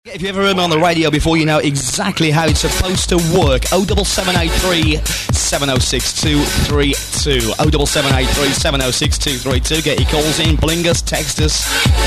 If you ever heard me on the radio before, you know exactly how it's supposed to work. 07783 706 232. 07783 706 232. Get your calls in, bling us, text us.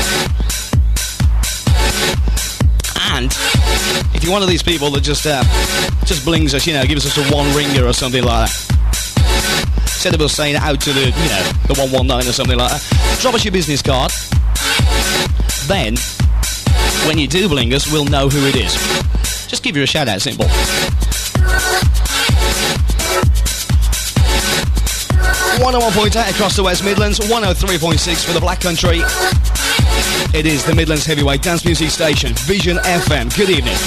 And if you're one of these people that just blings us, you know, gives us a one-ringer or something like that, instead of us saying out to the, you know, the 119 or something like that, drop us your business card. Then, when you do bling us, we'll know who it is. Just give you a shout out, simple. 101.8 across the West Midlands, 103.6 for the Black Country. It is the Midlands Heavyweight Dance Music Station, Vision FM. Good evening.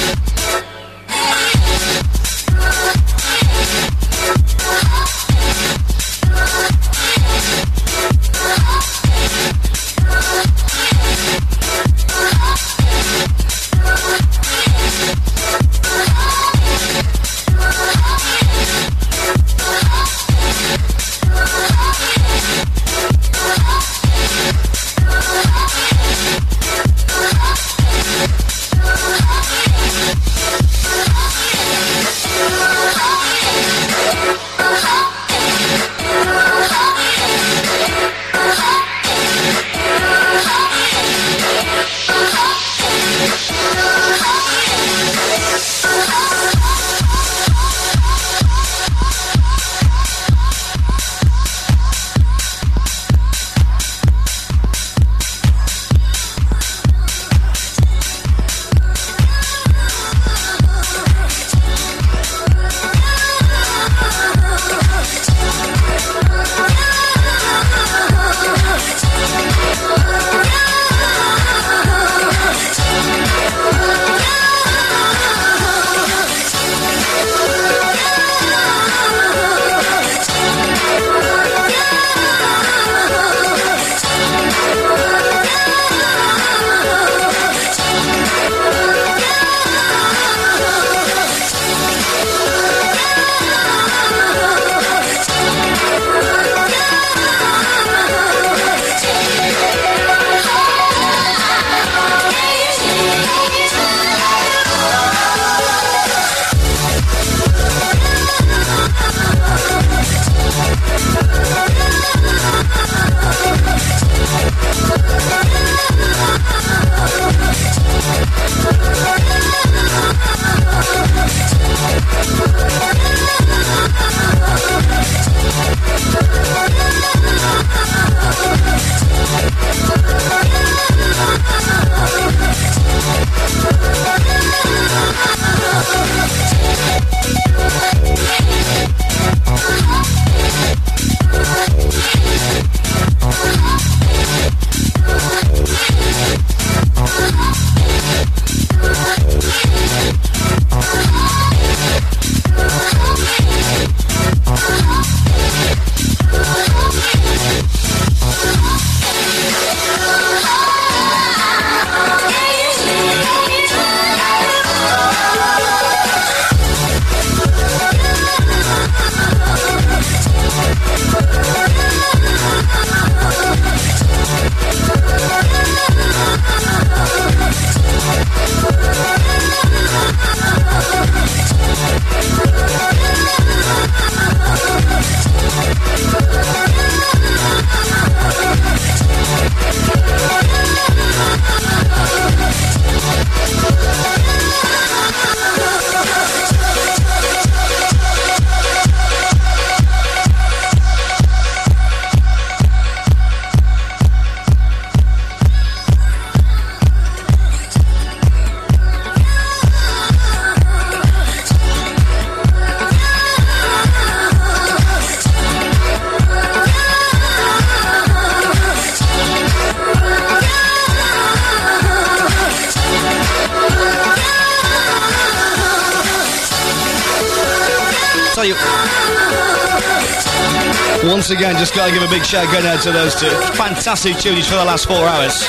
Once again, just got to give a big shout out to those two. Fantastic tunes for the last 4 hours.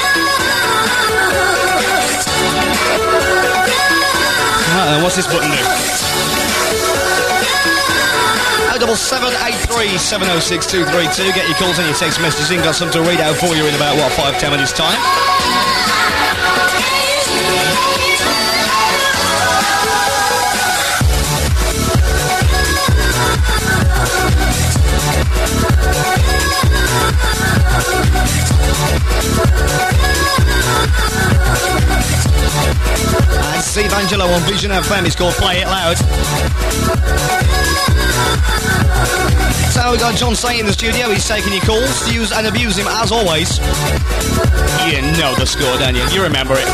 Right then, what's this button do? 07783 706 232. Get your calls and your text messages in. Got something to read out for you in about, 5-10 minutes time. Steve Angelo on Vision FM. It's called Play It Loud. So we got John Say in the studio. He's taking your calls. Use and abuse him as always. You know the score, don't you? You remember it.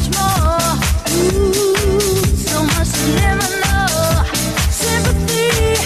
Sympathy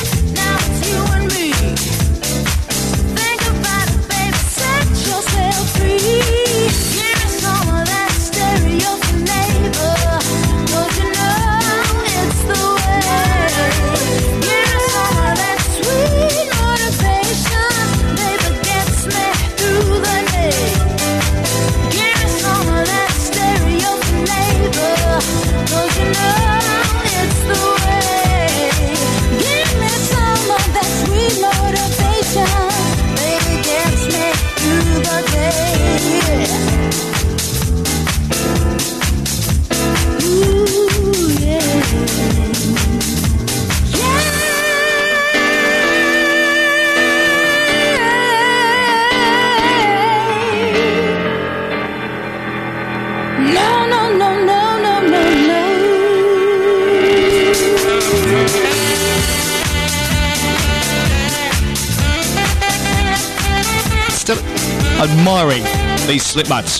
admiring these slip mats.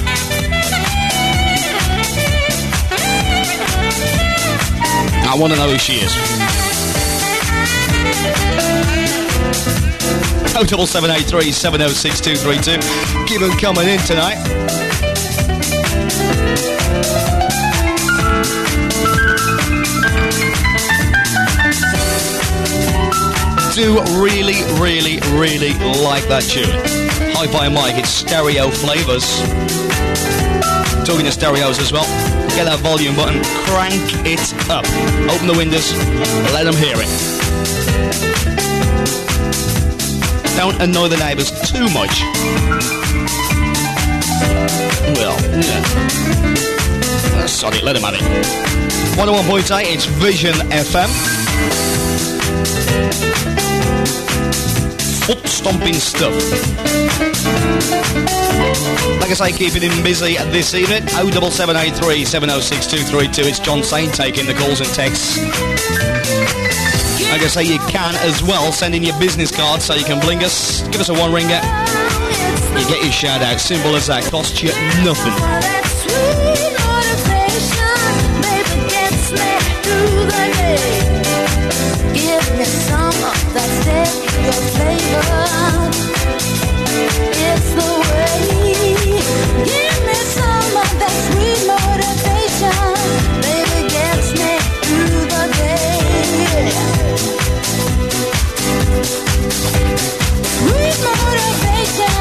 I want to know who she is. 07783 706 232. Keep them coming in tonight. Do really, really, really like that tune. Hi-Fi Mike, it's Stereo Flavors. Talking to stereos as well. Get that volume button, crank it up. Open the windows, let them hear it. Don't annoy the neighbours too much. Well, yeah. Sod it, let them have it. 101.8, it's Vision FM. Foot stomping stuff. Like I say, keeping him busy this evening. 07783 706 232. It's John Saint taking the calls and texts. Like I say, you can as well send in your business card so you can bling us. Give us a one ringer. You get your shout out. Simple as that. Costs you nothing. Give me some of that stereo flavor. It's the way. Give me some of that sweet motivation. Baby, gets me through the day. Sweet motivation.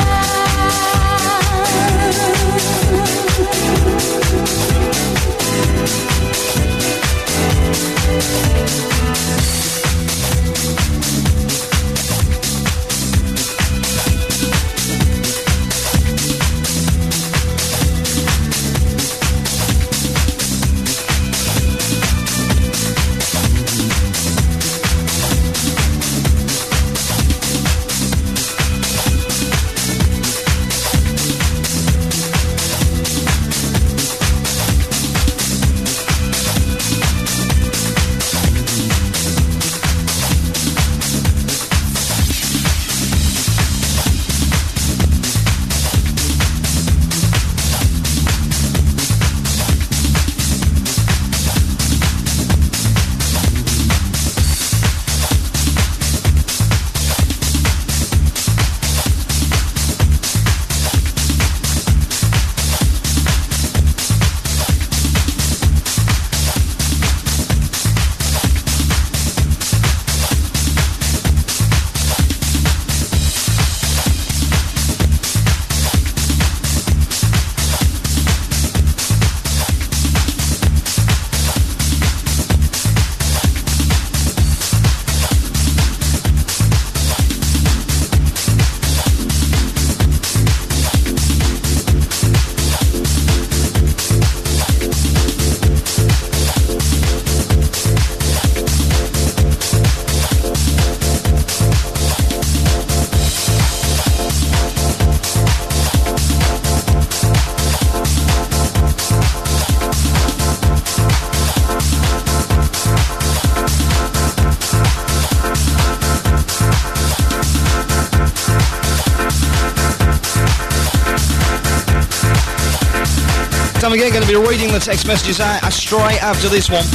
Time again, going to be reading the text messages out straight after this one.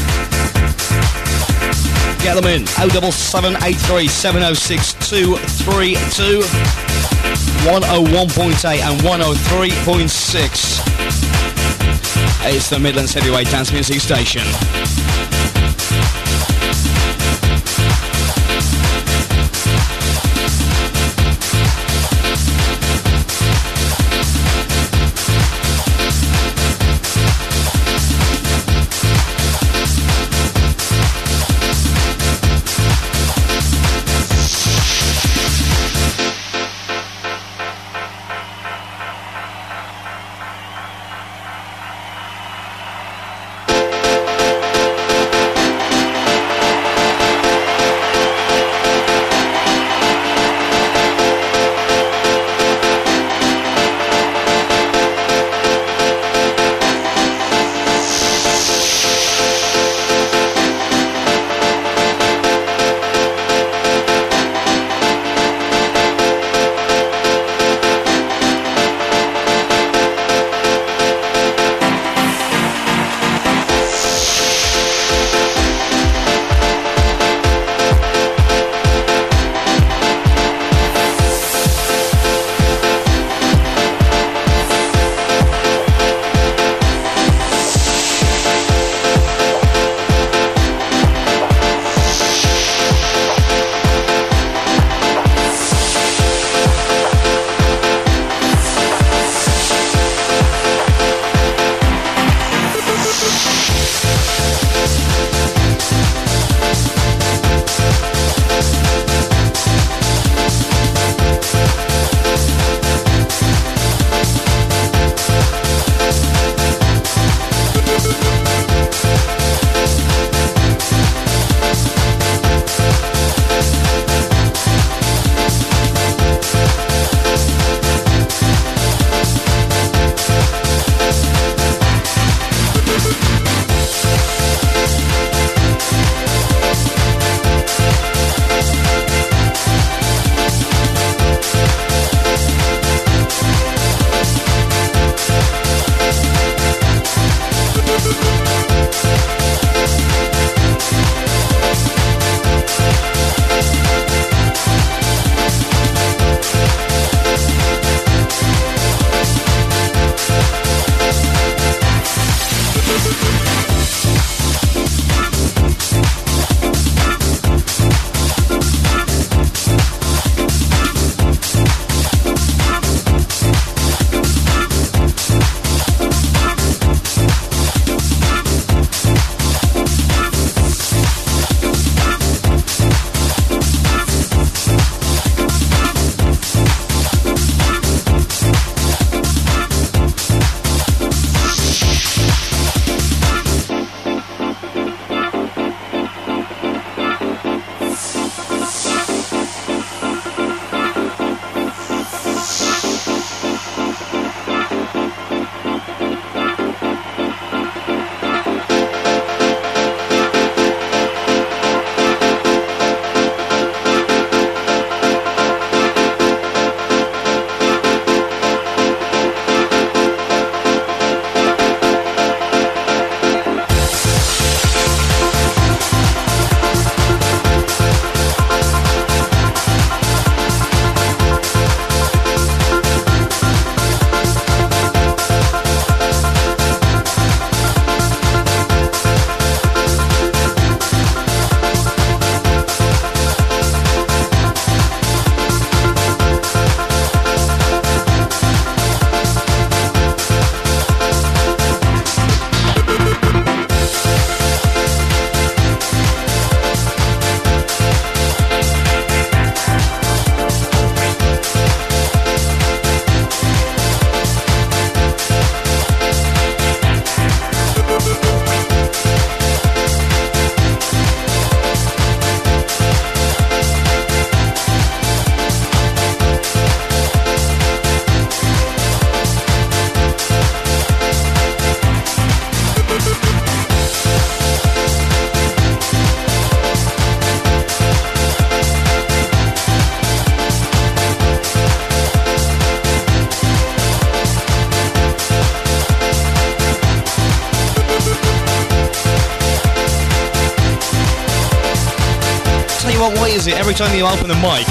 Get them in. 07783 706 232. 101.8 and 103.6. It's the Midlands Heavyweight Dance Music Station. Well, why is it every time you open the mic,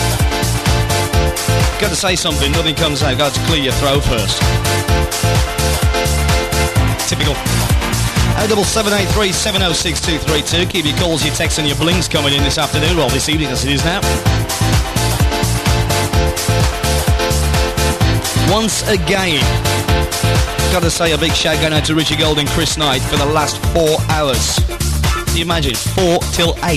got to say something, nothing comes out, got to clear your throat first. Typical. 07783 706 232. Keep your calls, your texts and your blings coming in this afternoon, well this evening as it is now. Once again, gotta say a big shout going out to Richie Gold and Chris Knight for the last 4 hours. Can you imagine? 4 till 8.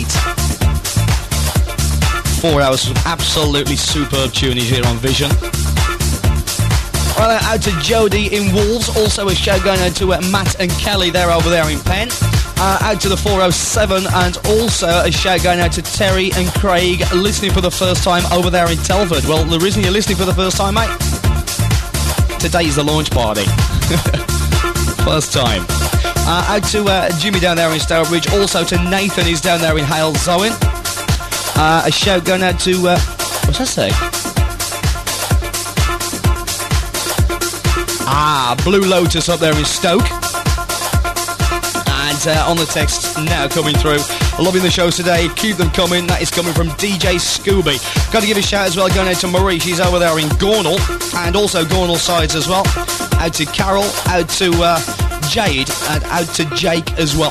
4 hours of absolutely superb tunage here on Vision. Right, out to Jody in Wolves. Also a shout going out to Matt and Kelly. They're over there in Penn. Out to the 407, and also a shout going out to Terry and Craig listening for the first time over there in Telford. Well, the reason you're listening for the first time, mate, today's the launch party. First time. Out to Jimmy down there in Stourbridge. Also to Nathan, he's down there in Halesowen. A shout going out to what's that say? Blue Lotus up there in Stoke. And on the text now coming through, loving the shows today, keep them coming. That is coming from DJ Scooby. Got to give a shout as well going out to Marie, she's over there in Gornal, and also Gornal sides as well. Out to Carol, out to Jade, and out to Jake as well.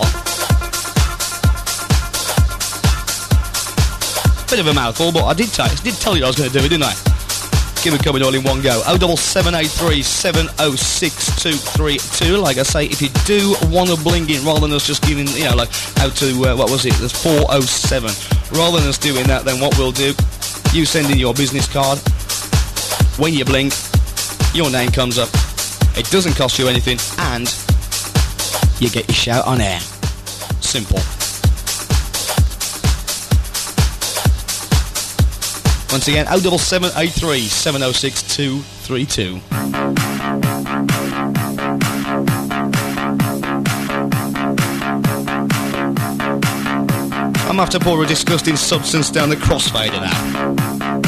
Bit of a mouthful, but I did tell you I was going to do it, didn't I? Give it coming all in one go. 07783 706 232. Like I say, if you do want to bling in, rather than us just giving, you know, like out to what was it? There's 407. Rather than us doing that, then what we'll do, you send in your business card. When you blink, your name comes up. It doesn't cost you anything, and you get your shout on air. Simple. Once again, 07783 706 232. I'm after pour a disgusting substance down the crossfader now.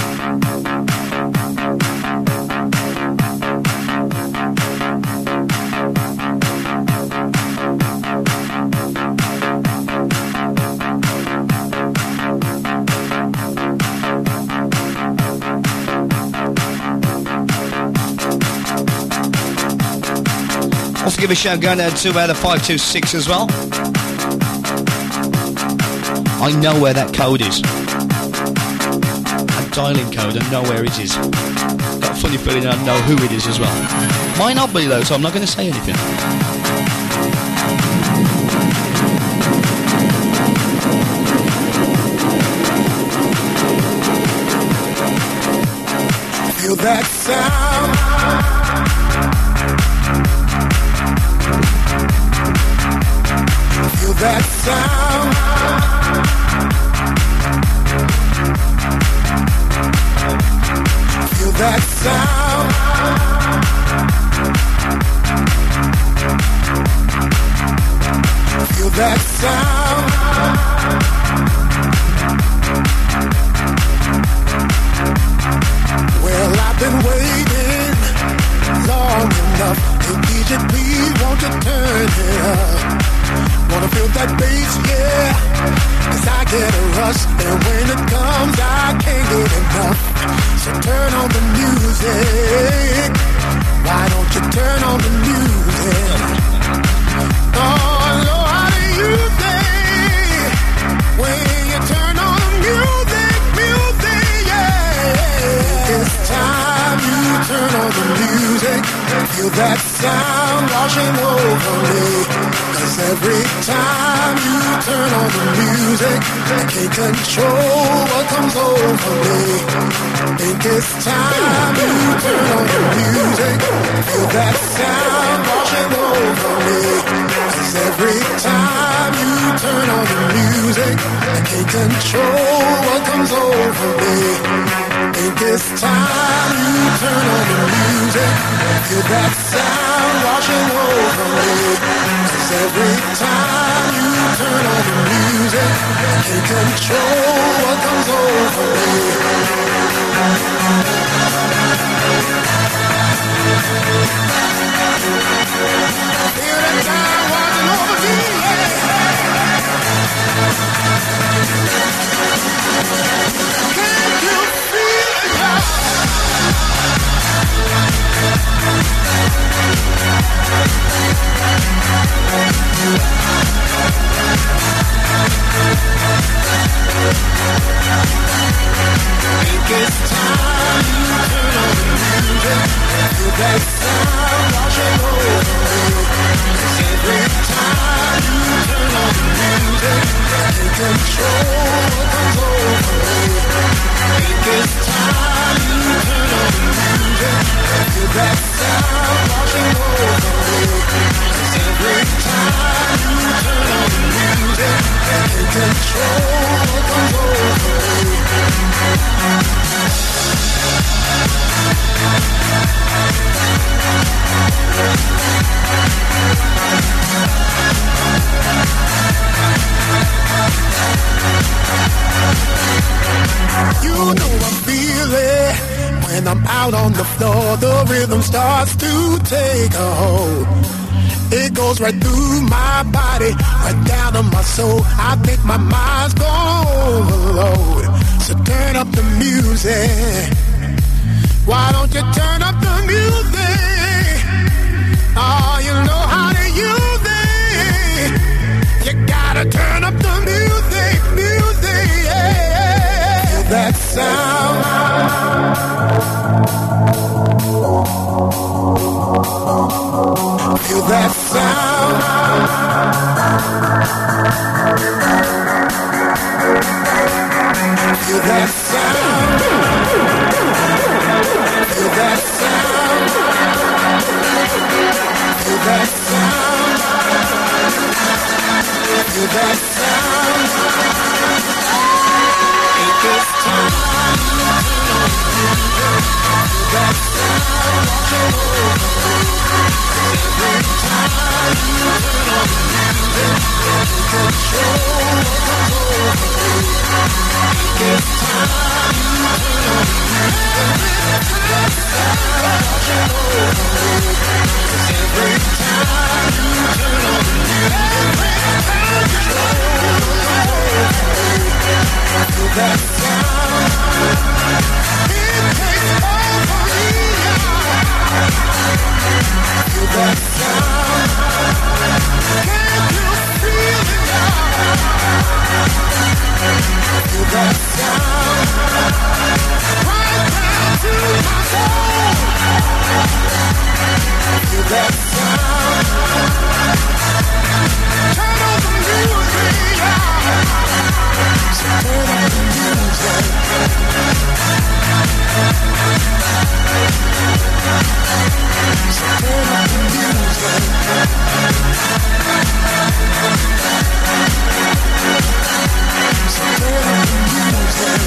Also give a shout going out to the 526 as well. I know where that code is. A dialing code, I know where it is. Got a funny feeling I know who it is as well. Might not be though, so I'm not going to say anything. Feel that sound. Feel that sound. Feel that sound. Feel that sound. Well, I've been waiting long enough. Hey, DJ, please won't you turn it up? Wanna feel that bass, yeah, 'cause I get a rush, and when it comes, I can't get enough. So turn on the music. Why don't you turn on the music? Oh, Lord, how do you think when you turn on the music, yeah? It's time you turn on the music. Feel that sound washing over me. 'Cause every time you turn on the music, I can't control what comes over me. Think it's time you turn on the music. Feel that sound washing over me. 'Cause every time you turn on the music, I can't control what comes over me. Think it's time you turn on the music. Feel that sound washing over me. 'Cause every time you turn on the music, I can't control what comes over me. Feel that sound washing over me, yeah. it's time you turn on the music. Feel that sound washing over me. 'Cause every time you turn on the music, take control comes over me. It's time you turn on the music. Feel that sound washing over me. 'Cause every time you turn on the music, take control comes over me. You know I feel it when I'm out on the floor. The rhythm starts to take a hold. It goes right through my body, right down to my soul. I think my mind's gone overload. So turn up the music. Why don't you turn up the music? Oh, you know how to use it. You gotta turn up the music, music, yeah. Feel that sound. Feel that sound. Feel that sound. Feel that sound. Feel that sound. Feel that sound. Ain't this time? Feel that sound washing over me. Every time you turn on the music, take control comes over me. It's time you turn on the music. Feel that sound washing over me. 'Cause every time you turn on the music, take control comes over me. Feel that sound. It takes over me. Feel that sound. Can you feel it now? Feel that sound. Right down to my soul. Feel that sound. Turn on the music. So turn on the music. So turn on the music. So turn on the music.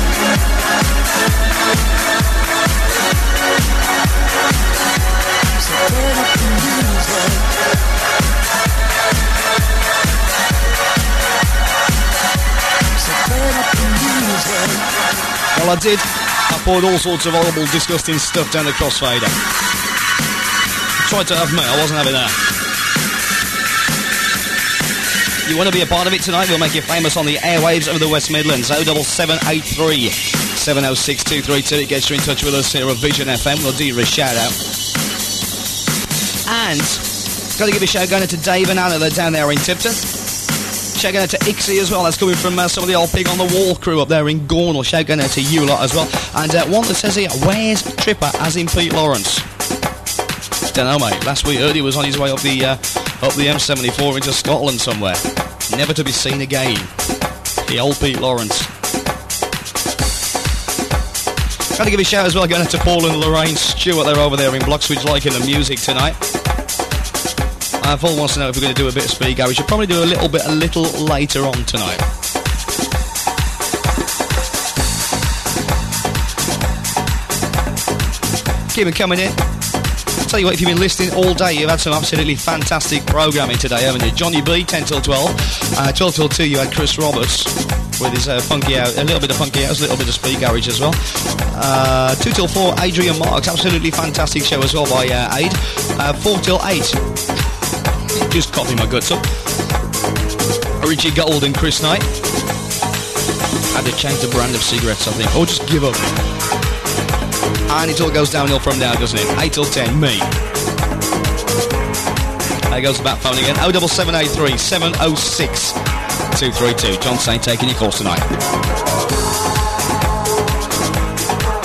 So turn up the music. So turn up the music. Well, I did. I poured all sorts of horrible, disgusting stuff down the crossfader. Tried to have me, I wasn't having that. You want to be a part of it tonight? We'll make you famous on the airwaves of the West Midlands. 07783 706 232. It gets you in touch with us here at Vision FM. We'll do you a shout out. And got to give a shout going out to Dave and Anna. They're down there in Tipton. Shout out to Ixie as well. That's coming from some of the old Pig on the Wall crew up there in Gornal. Shout out to you lot as well. And one that says here, where's Tripper, as in Pete Lawrence? Don't know, mate. Last we heard he was on his way up the M74 into Scotland somewhere. Never to be seen again. The old Pete Lawrence. Got to give a shout as well going out to Paul and Lorraine Stewart. They're over there in Bloxwich liking the music tonight. Paul wants to know if we're going to do a bit of speed garage. We should probably do a little later on tonight. Keep it coming in. Tell you what, if you've been listening all day, you've had some absolutely fantastic programming today, haven't you? Johnny B, 10 till 12. 12 till 2, you had Chris Roberts with his funky house, a little bit of funky house, a little bit of speed garage as well. 2 till 4, Adrian Marks, absolutely fantastic show as well by Aid. 4 till 8, just coughing my guts up. Richie Gold and Chris Knight. Had to change the brand of cigarettes, I think, or just give up. And it all goes downhill from there, doesn't it? 8 till 10, me. There goes the back phone again. 07783 706 232. John Saint taking your calls tonight.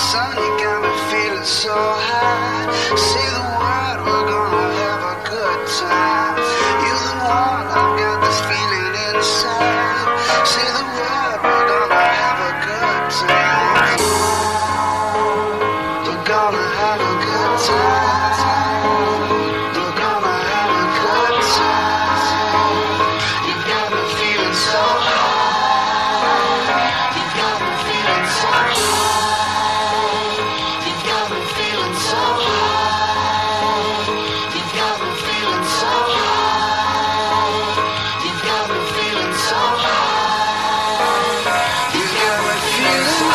Son, you got me feeling so high. Say the word, we're gonna have a good time. You're the one, I've got this feeling inside. Say the word, we're gonna have a good time. We're gonna have a good time. We're gonna have a good time. You got me feeling so high. You got me feeling so high. You got me feeling so high. You got me feeling so high. You got me feeling so high. You got me feeling so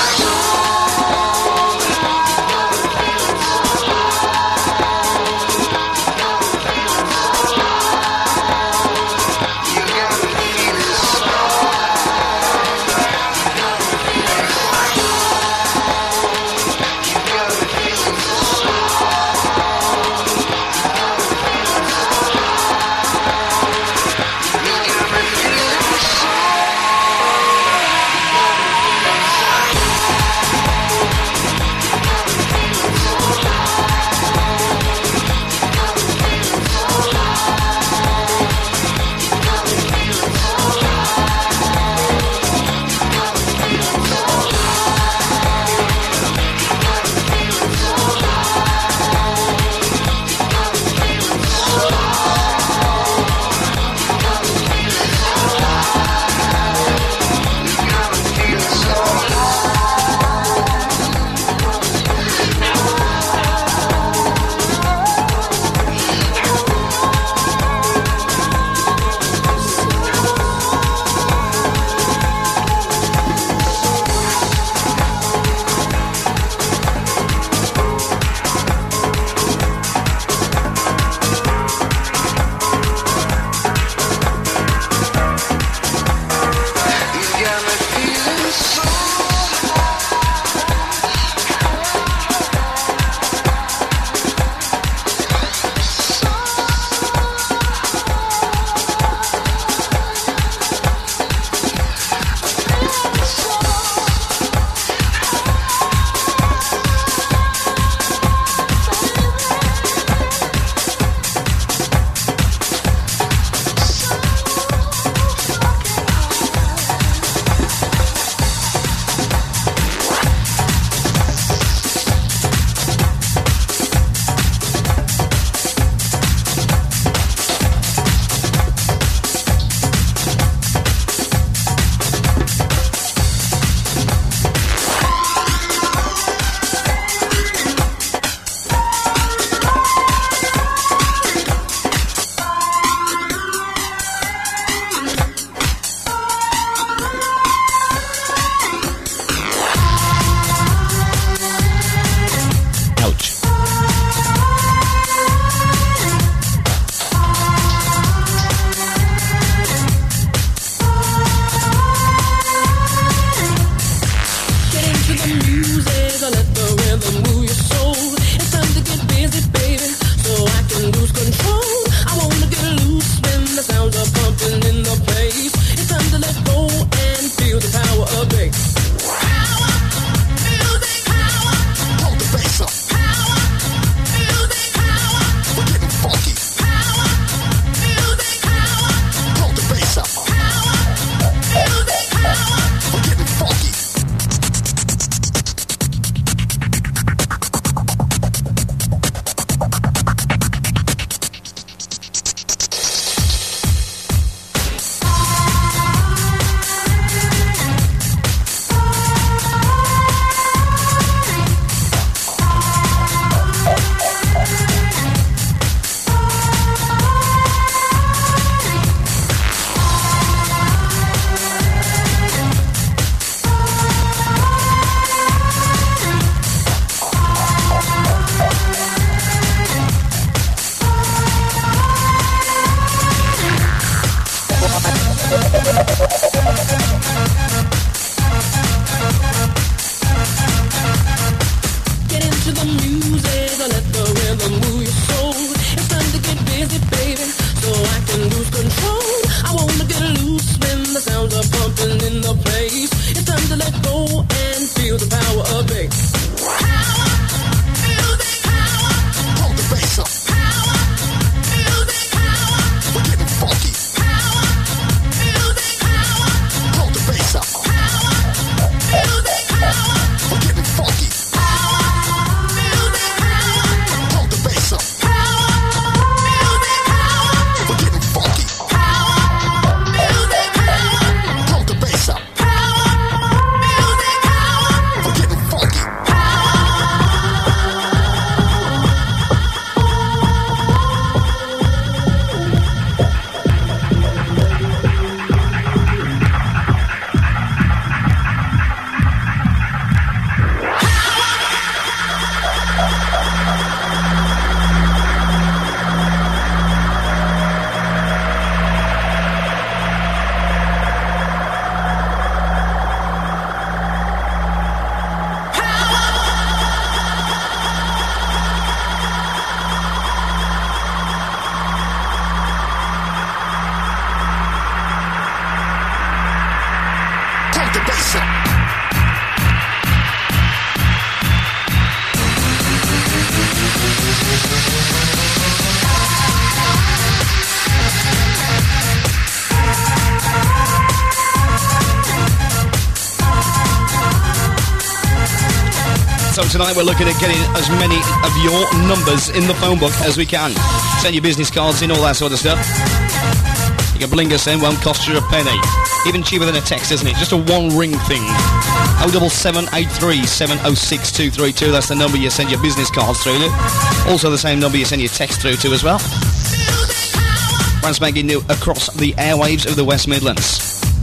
So tonight we're looking at getting as many of your numbers in the phone book as we can. Send your business cards in, all that sort of stuff. You can bling us in, won't cost you a penny. Even cheaper than a text, isn't it? Just a one-ring thing. 07783 706 232. That's the number you send your business cards through to. Also the same number you send your text through to as well. Brand spanking new across the airwaves of the West Midlands.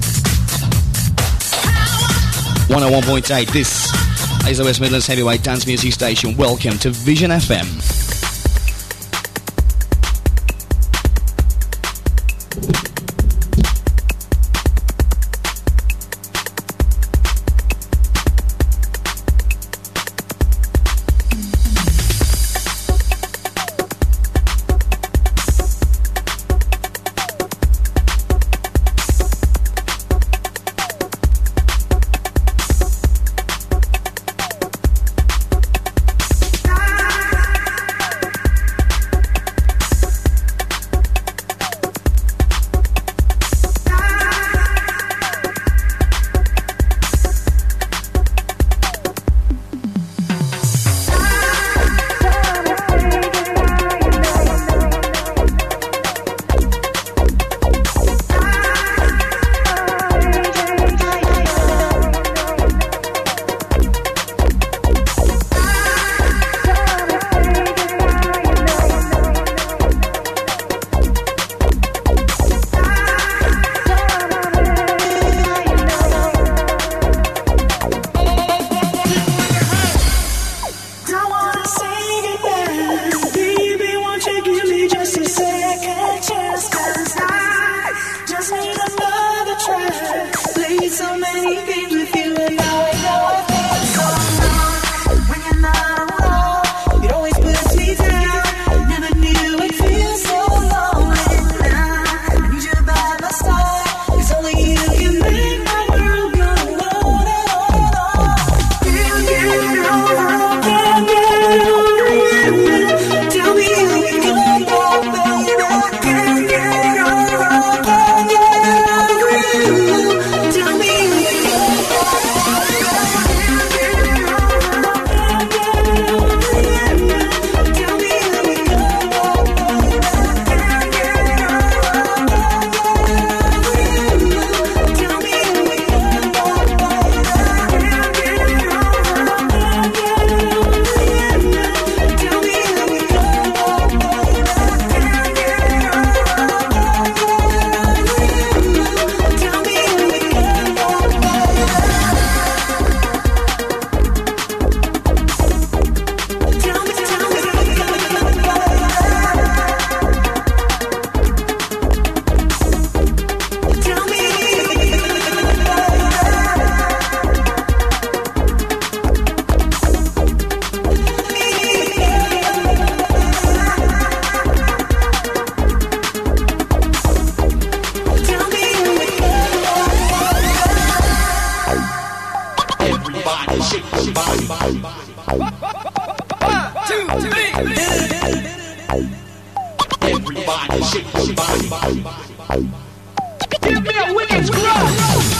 101.8. This is the West Midlands Heavyweight Dance Music Station. Welcome to Vision FM. Give me a wicked scrub!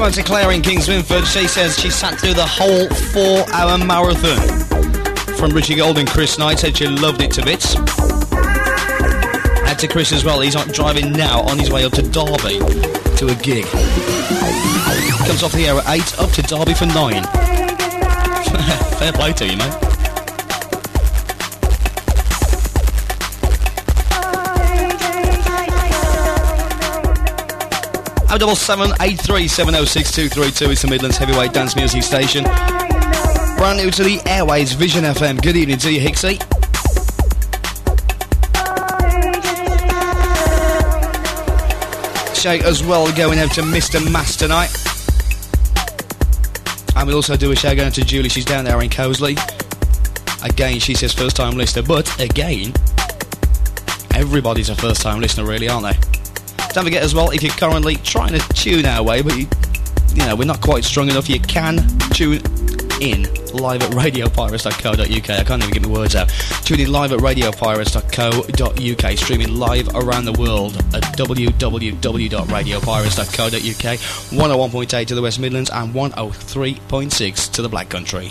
out to Claire in Kings Winford. She says she sat through the whole 4-hour marathon. From Richie Gold and Chris Knight, said she loved it to bits. And to Chris as well, he's out driving now on his way up to Derby to a gig. Comes off the air at 8, up to Derby for 9. Fair play to you, mate. 07783706232 is the Midlands Heavyweight Dance Music Station. Brand new to the airways, Vision FM. Good evening to you, Hicksy. Shout as well going out to Mr. Mass tonight. And we'll also do a shout going out to Julie, she's down there in Cosley. Again, she says first time listener, but again, everybody's a first time listener really, aren't they? Don't forget as well, if you're currently trying to tune our way, but you know, we're not quite strong enough, you can tune in live at radiopirates.co.uk. I can't even get my words out. Tune in live at radiopirates.co.uk, streaming live around the world at www.radiopirates.co.uk. 101.8 to the West Midlands and 103.6 to the Black Country.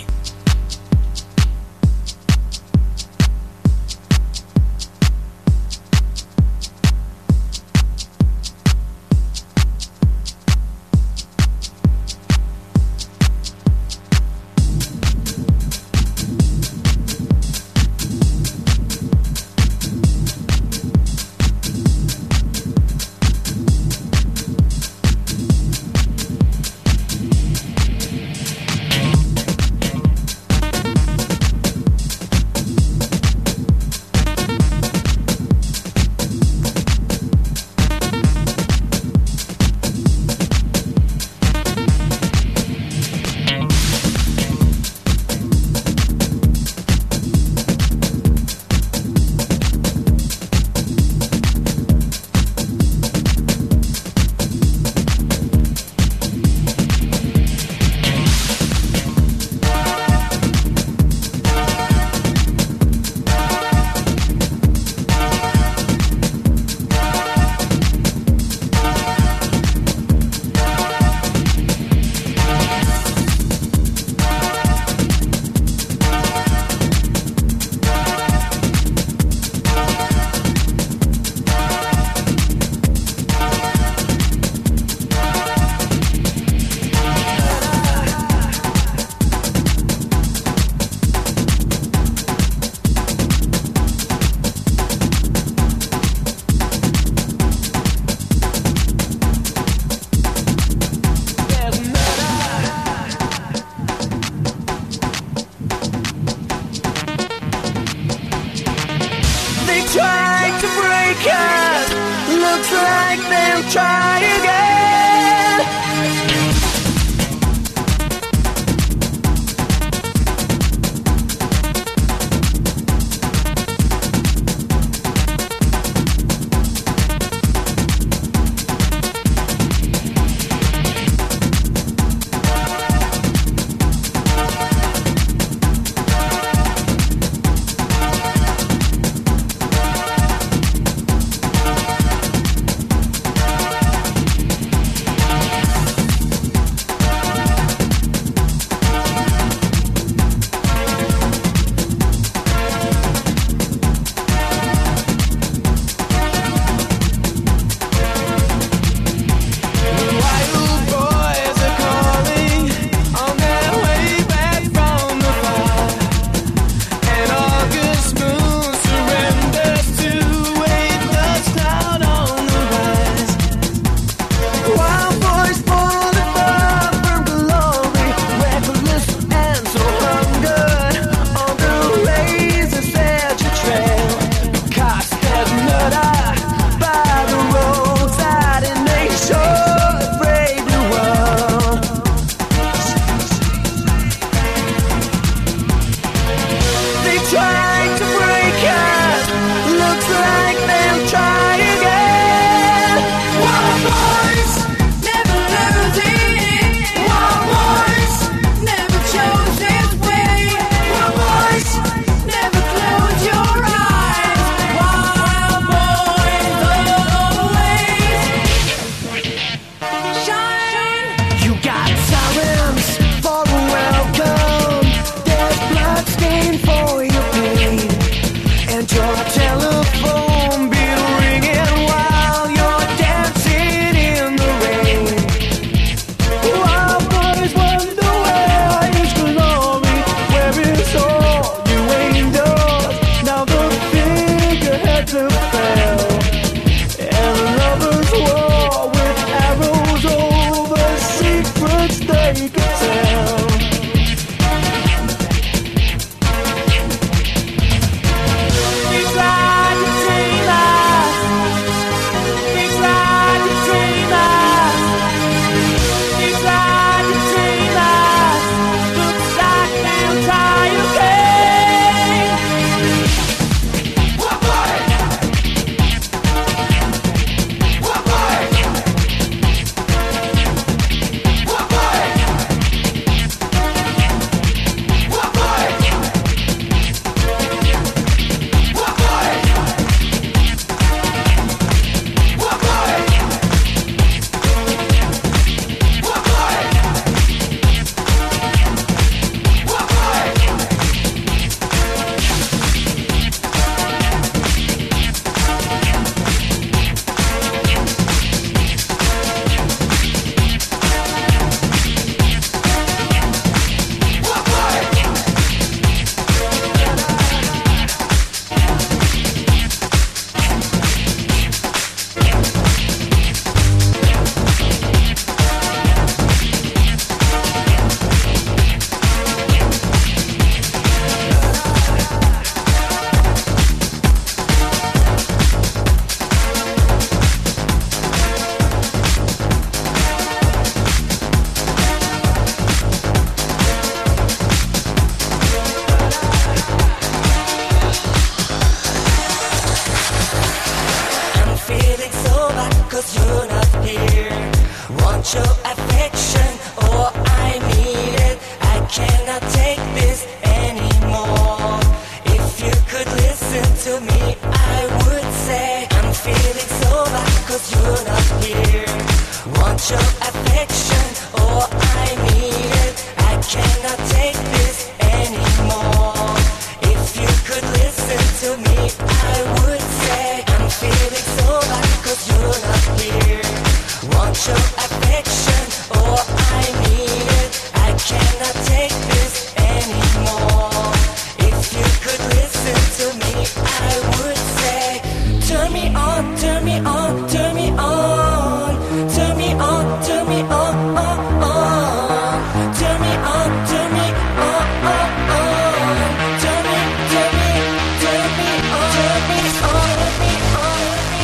so bad 'cause you're not here. Want your affection, oh I need it. I cannot take this anymore. If you could listen to me, I would say I'm feeling so bad 'cause you're not here. Want your affection, oh I need it. I cannot take this anymore. If you could listen to me, I would say I'm feeling so bad 'cause you're not here. Want your affection, oh I need it. I cannot take this anymore. If you could listen to me, I would say turn me on, turn me on, turn me on. Turn me on, turn me on, on. Turn me on, turn me on, on. Turn me, turn me, turn me on, turn me on, turn me on,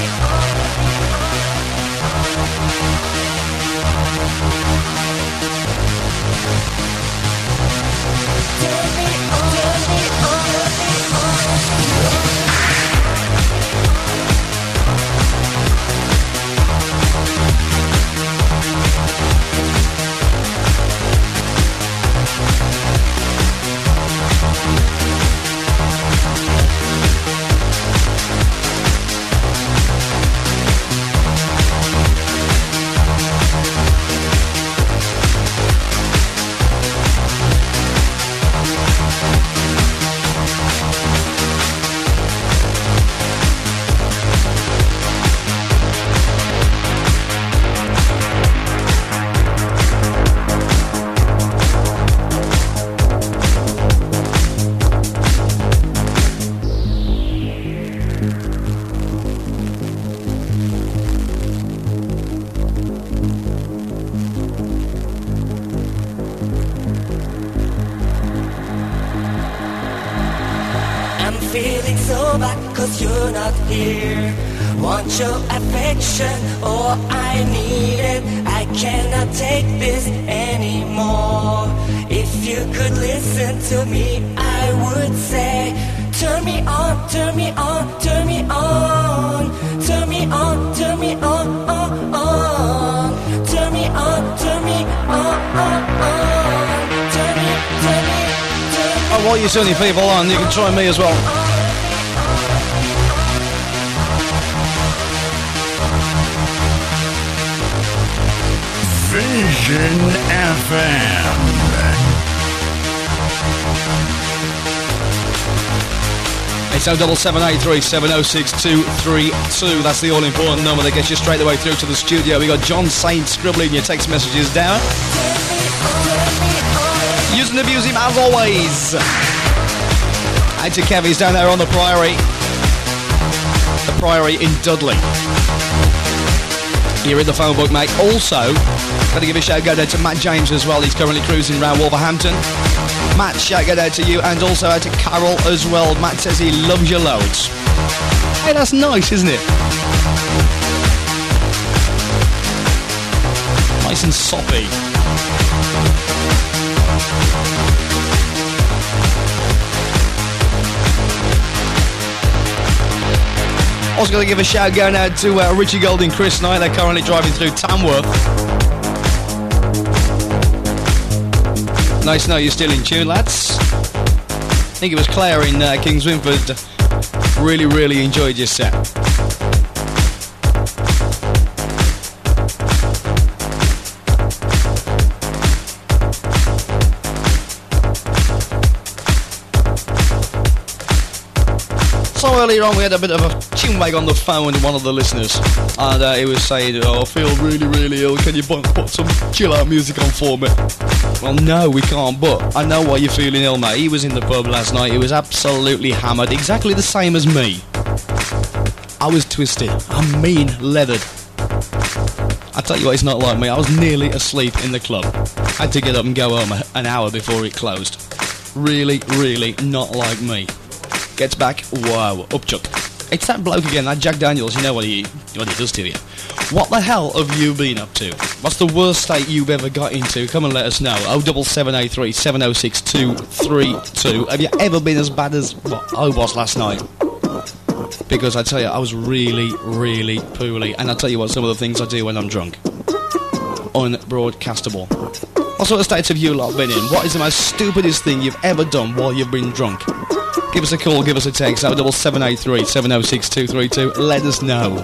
turn me on, turn me on. Feeling so bad 'cause you're not here. Want your affection, oh I need it. I cannot take this anymore. If you could listen to me, I would say turn me on, turn me on, turn me on. Turn me on, turn me on, on. Turn me on, turn me on, on. Turn me, turn me, turn me. Oh, while you're turning people on, you can try me as well. Vision FM. It's 07783706232. That's the all-important number that gets you straight the way through to the studio. We got John Saint scribbling your text messages down. Use and abuse him as always. Out to Kev, he's down there on the Priory. The Priory in Dudley. You're in the phone book, mate. Also, got to give a shout out to Matt James as well. He's currently cruising around Wolverhampton. Matt, shout out to you, and also out to Carol as well. Matt says he loves you loads. Hey, that's nice, isn't it? Nice and soppy. Also got to give a shout going out to Richie Gold and Chris Knight. They're currently driving through Tamworth. Nice to know you're still in tune, lads. I think it was Claire in Kings Winford. Really, really enjoyed your set. So earlier on we had a bit of a chinwag on the phone with one of the listeners, and he was saying, oh, I feel really, really ill, can you put some chill out music on for me? Well, no, we can't, but I know why you're feeling ill, mate. He was in the pub last night, he was absolutely hammered, exactly the same as me. I was twisted, I'm mean leathered. I tell you what, it's not like me, I was nearly asleep in the club. Had to get up and go home an hour before it closed. Really, really not like me. Gets back, wow, upchuck. It's that bloke again, that Jack Daniels, you know what he does to you. What the hell have you been up to? What's the worst state you've ever got into? Come and let us know. 07783 706 232. Have you ever been as bad as what I was last night? because I tell you, I was really, really poorly. And I'll tell you what, some of the things I do when I'm drunk. Unbroadcastable. What sort of states have you lot been in? What is the most stupidest thing you've ever done while you've been drunk? Give us a call, give us a text, 07783 706 232. Let us know.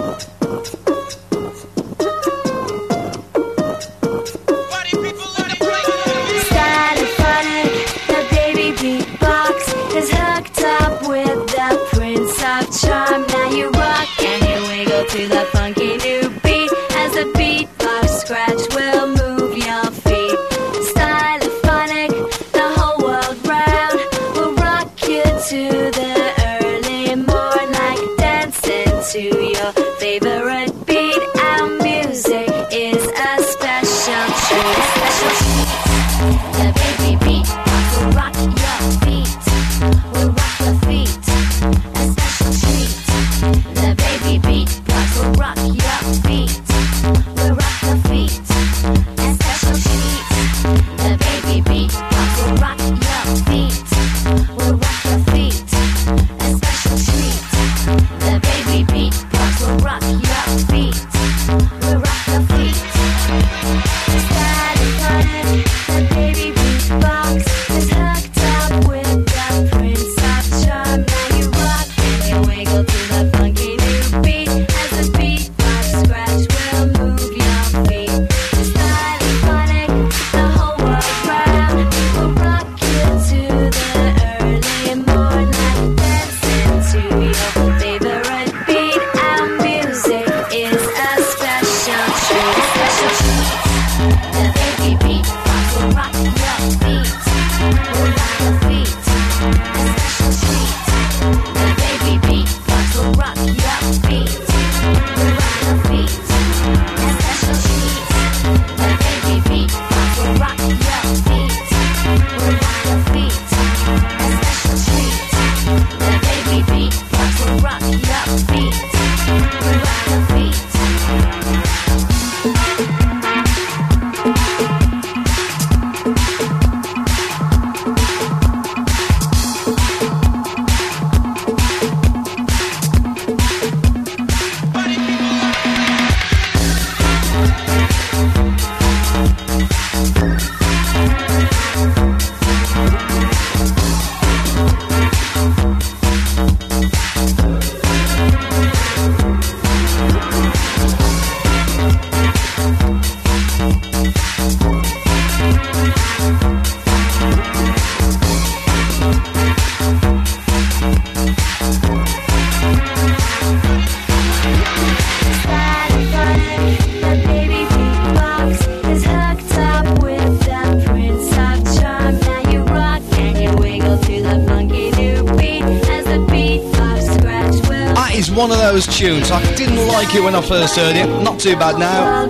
One of those tunes. I didn't like it when I first heard it. Not too bad now.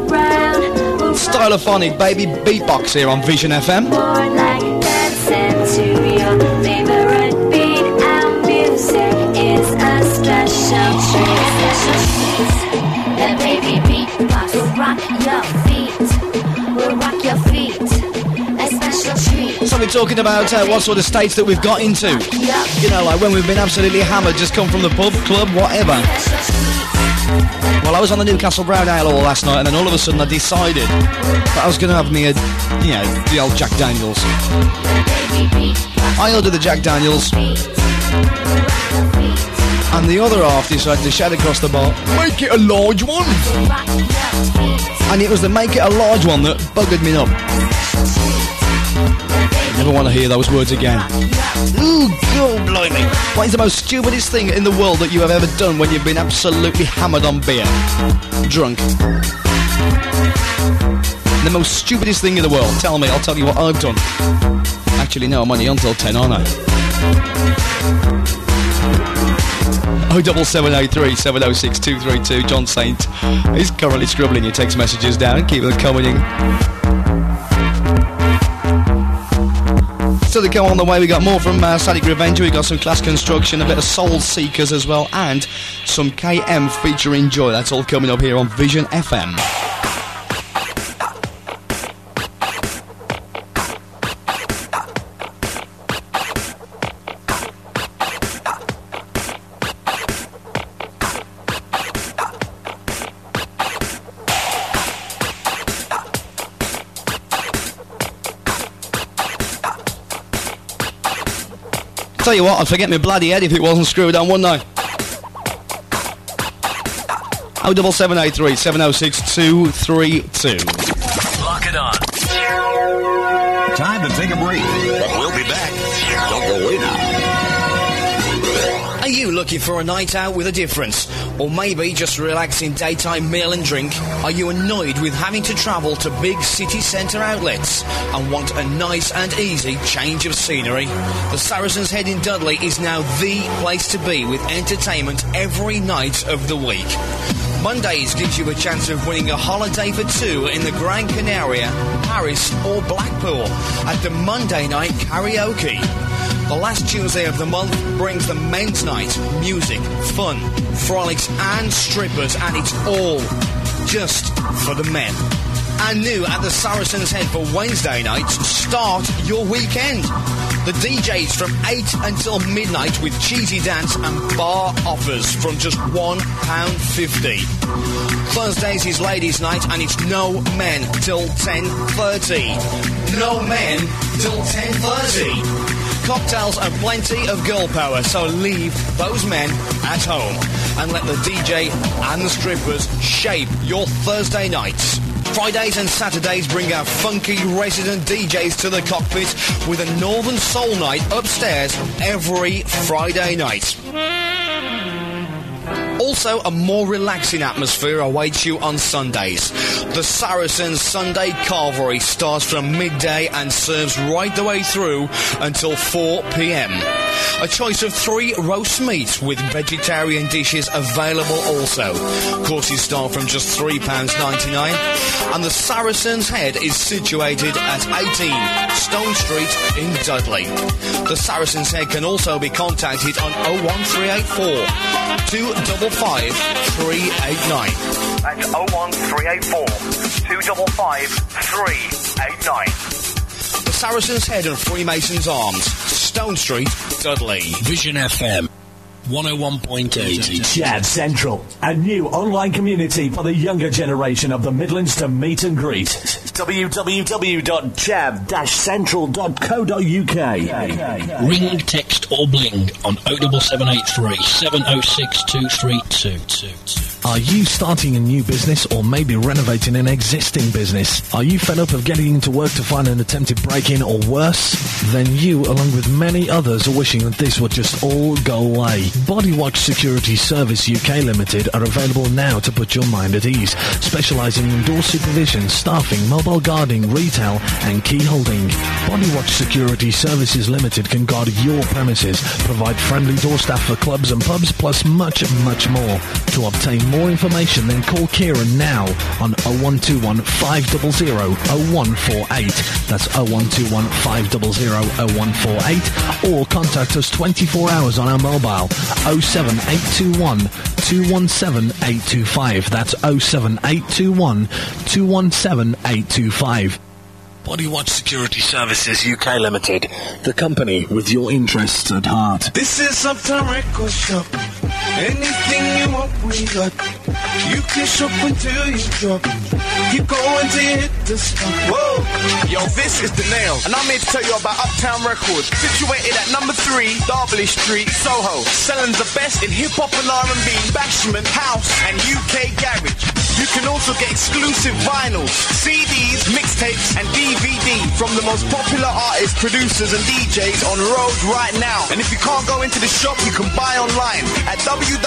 Stylophonic baby beatbox here on Vision FM. So we're talking about what sort of states that we've got into. You know, like when we've been absolutely hammered, just come from the pub, club, whatever. Well, I was on the Newcastle Brown Ale all last night, and then all of a sudden I decided that I was going to have me a, you know, the old Jack Daniels. I ordered the Jack Daniels, and the other half decided to shout across the bar, "Make it a large one!" And it was the "make it a large one" that buggered me up. Never want to hear those words again. Ooh, God blimey. What is the most stupidest thing in the world that you have ever done when you've been absolutely hammered on beer? Drunk. The most stupidest thing in the world. Tell me, I'll tell you what I've done. Actually, no, I'm only on till 10, aren't I? 07783 706 232. John Saint is currently scribbling your text messages down. Keep them coming in. Still to come on the way, we got more from Static Revenger, we got some Class Construction, a bit of Soul Seekers as well, and some KM featuring Joy. That's all coming up here on Vision FM. Tell you what, I'd forget my bloody head if it wasn't screwed on, wouldn't I? 07783 706 232. Lock it on. Time to take a break, but we'll be back. Don't go away now. Are you looking for a night out with a difference? Or maybe just a relaxing daytime meal and drink? Are you annoyed with having to travel to big city centre outlets and want a nice and easy change of scenery? The Saracen's Head in Dudley is now the place to be with entertainment every night of the week. Mondays gives you a chance of winning a holiday for two in the Gran Canaria, Paris or Blackpool at the Monday Night Karaoke. The last Tuesday of the month brings the men's night, music, fun, frolics and strippers, and it's all just for the men. And new at the Saracen's Head for Wednesday nights, start your weekend. The DJs from 8 until midnight with cheesy dance and bar offers from just £1.50. Thursdays is ladies' night and it's no men till 10:30. No men till 10:30. Cocktails and plenty of girl power, so leave those men at home and let the DJ and the strippers shape your Thursday nights. Fridays and Saturdays bring our funky resident DJs to the cockpit with a Northern Soul night upstairs every Friday night. Also, a more relaxing atmosphere awaits you on Sundays. The Saracen's Sunday Carvery starts from midday and serves right the way through until 4 p.m. A choice of 3 roast meats with vegetarian dishes available also. Courses start from just £3.99. And the Saracen's Head is situated at 18 Stone Street in Dudley. The Saracen's Head can also be contacted on 01384 255 389. That's 01384 255 389. The Saracen's Head and Freemason's Arms, Stone Street, Dudley. Vision FM 101.8. Chad Central, a new online community for the younger generation of the Midlands to meet and greet. www.chab-central.co.uk. Ring, text or bling on 07783 706 2322. Are you starting a new business or maybe renovating an existing business? Are you fed up of getting into work to find an attempted break-in or worse? Then you, along with many others, are wishing that this would just all go away. Bodywatch Security Service UK Limited are available now to put your mind at ease, specialising in door supervision, staffing, mobile guarding, retail and key holding. Bodywatch Security Services Limited can guard your premises, provide friendly door staff for clubs and pubs, plus much, much more. To obtain more information, then call Kieran now on 0121 500 0148. That's 0121 500 0148, or contact us 24 hours on our mobile 07821 217 825. That's 07821 217 825. Bodywatch Security Services UK Limited, the company with your interests at heart. This is Uptown Record Shop. Anything you want, we got. You can shop until you drop. Keep going till you hit the spot. Whoa! Yo, this is The Nail, and I'm here to tell you about Uptown Records, situated at number 3, Darby Street, Soho. Selling the best in hip-hop and R&B, bashment, house, and UK garage. You can also get exclusive vinyls, CDs, mixtapes, and DVD from the most popular artists, producers, and DJs on the road right now. And if you can't go into the shop, you can buy online at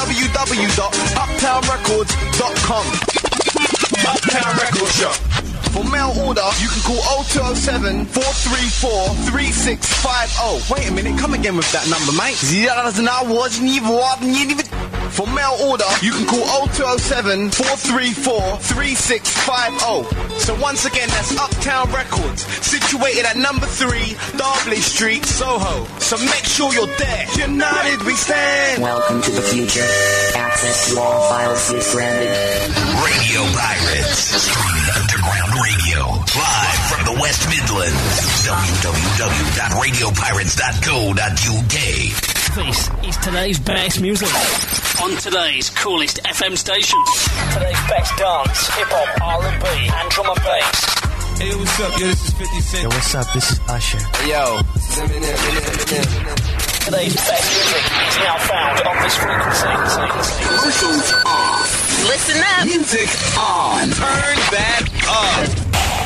www.uptownrecords.com. Uptown Record Shop. For mail order, you can call 0207 434 3650. Wait a minute, come again with that number, mate. For mail order, you can call 0207 434 3650. So once again, that's Uptown Records, situated at number 3, Darby Street, Soho. So make sure you're there. United we stand. Welcome to the future. Access to all files is granted. Radio Pirates, streaming underground radio, live from the West Midlands. www.radiopirates.co.uk. This is today's best music on today's coolest FM station. Today's best dance, hip-hop, R&B and drum and bass. Hey, what's up? Yo, this is 50 Cent. Yo, what's up? This is Usher. Hey, yo, this is Eminem. Today's best music is now found on this frequency. Commercials off. Listen up. Music on. Turn that up.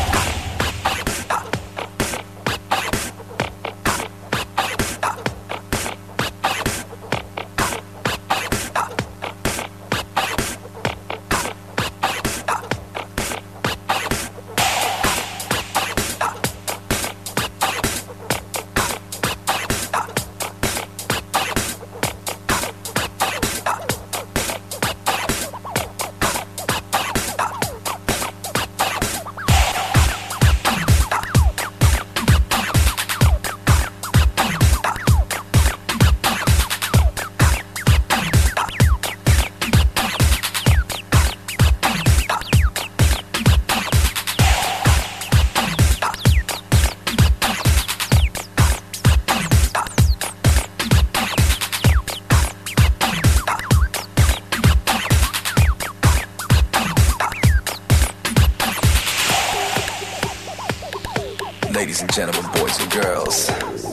Ladies and gentlemen, boys and girls,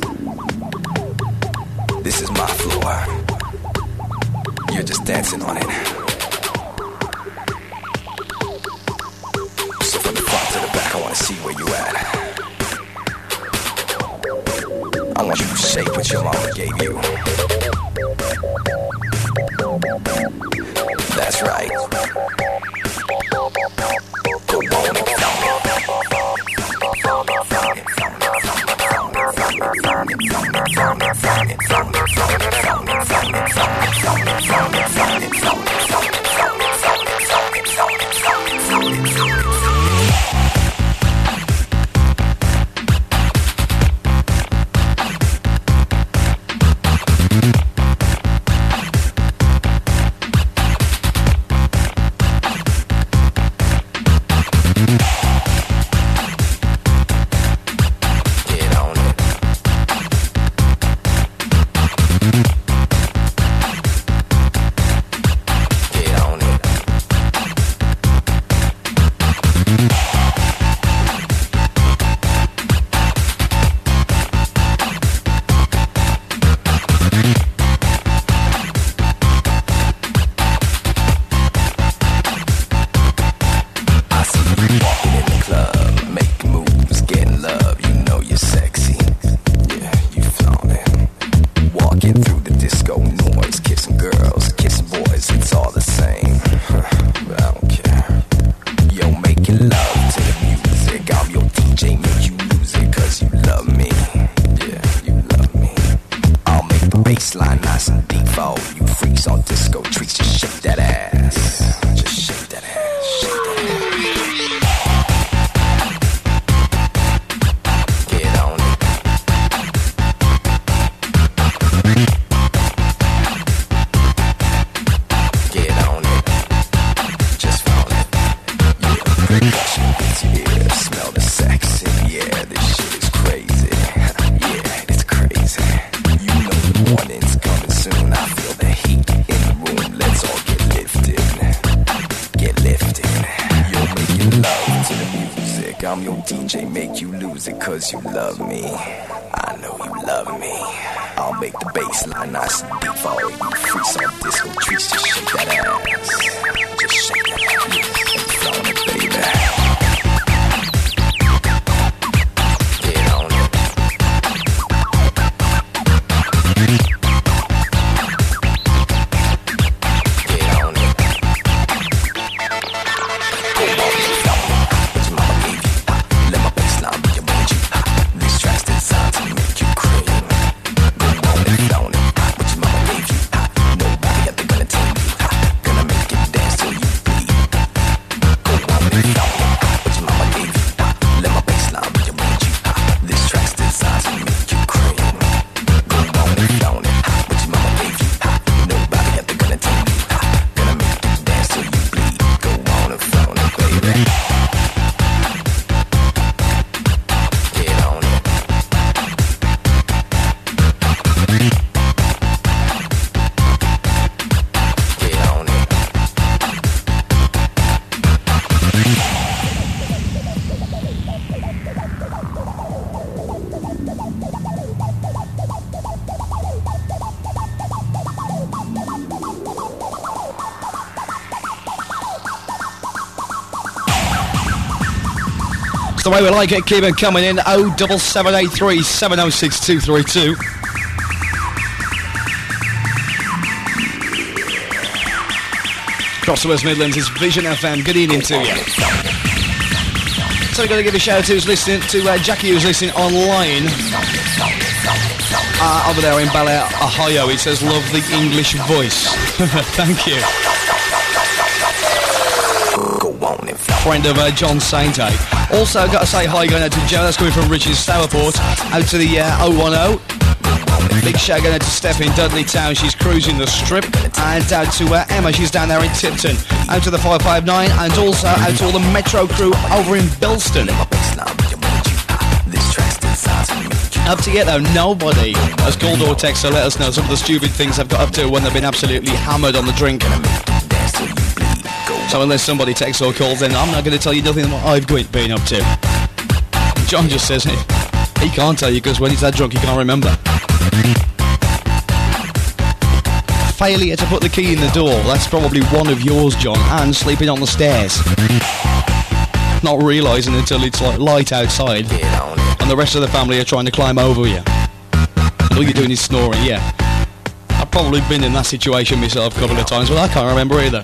this is my floor. You're just dancing on it. So from the front to the back, I want to see where you at. I want you to shake what your mama gave you. That's right. Come on and flaunt it. You love me. I know you love me. I'll make the bass line nice and deep for all you freestyle disco trees. Just shake that ass. Just shake that ass. And flaunt it, baby. Get on it. Get on it. Come on, flaunt it. What your mama gave you. Let my bass line be your mojo. These tracks designed to make you cream. Go on and flaunt it. What your mama gave you. Nobody ever gonna tell you. Gonna make it dance It's the way we like it. Keep it coming in. 07783 706 232. Across the West Midlands, it's Vision FM. Good evening to you. So we've got to give a shout out to Jackie, who's listening online. Over there in Bel Air, Ohio. He says, love the English voice. Thank you. Friend of John Sainte. Also, got to say hi going out to Joe. That's coming from Rich's Sourport. Out to the 010. Big shout going out to Steph in Dudley Town. She's cruising the strip. And out to Emma. She's down there in Tipton. Out to the 559. And also out to all the Metro crew over in Belston. Up to yet though, nobody has called or texted to let us know some of the stupid things they've got up to when they've been absolutely hammered on the drink. So unless somebody texts or calls, then I'm not going to tell you nothing what I've been up to. John just says it. He can't tell you because when he's that drunk he can't remember. Failure to put the key in the door, that's probably one of yours, John, and sleeping on the stairs. Not realising until it's like light outside and the rest of the family are trying to climb over you. All you're doing is snoring, yeah. I've probably been in that situation myself a couple of times, but I can't remember either.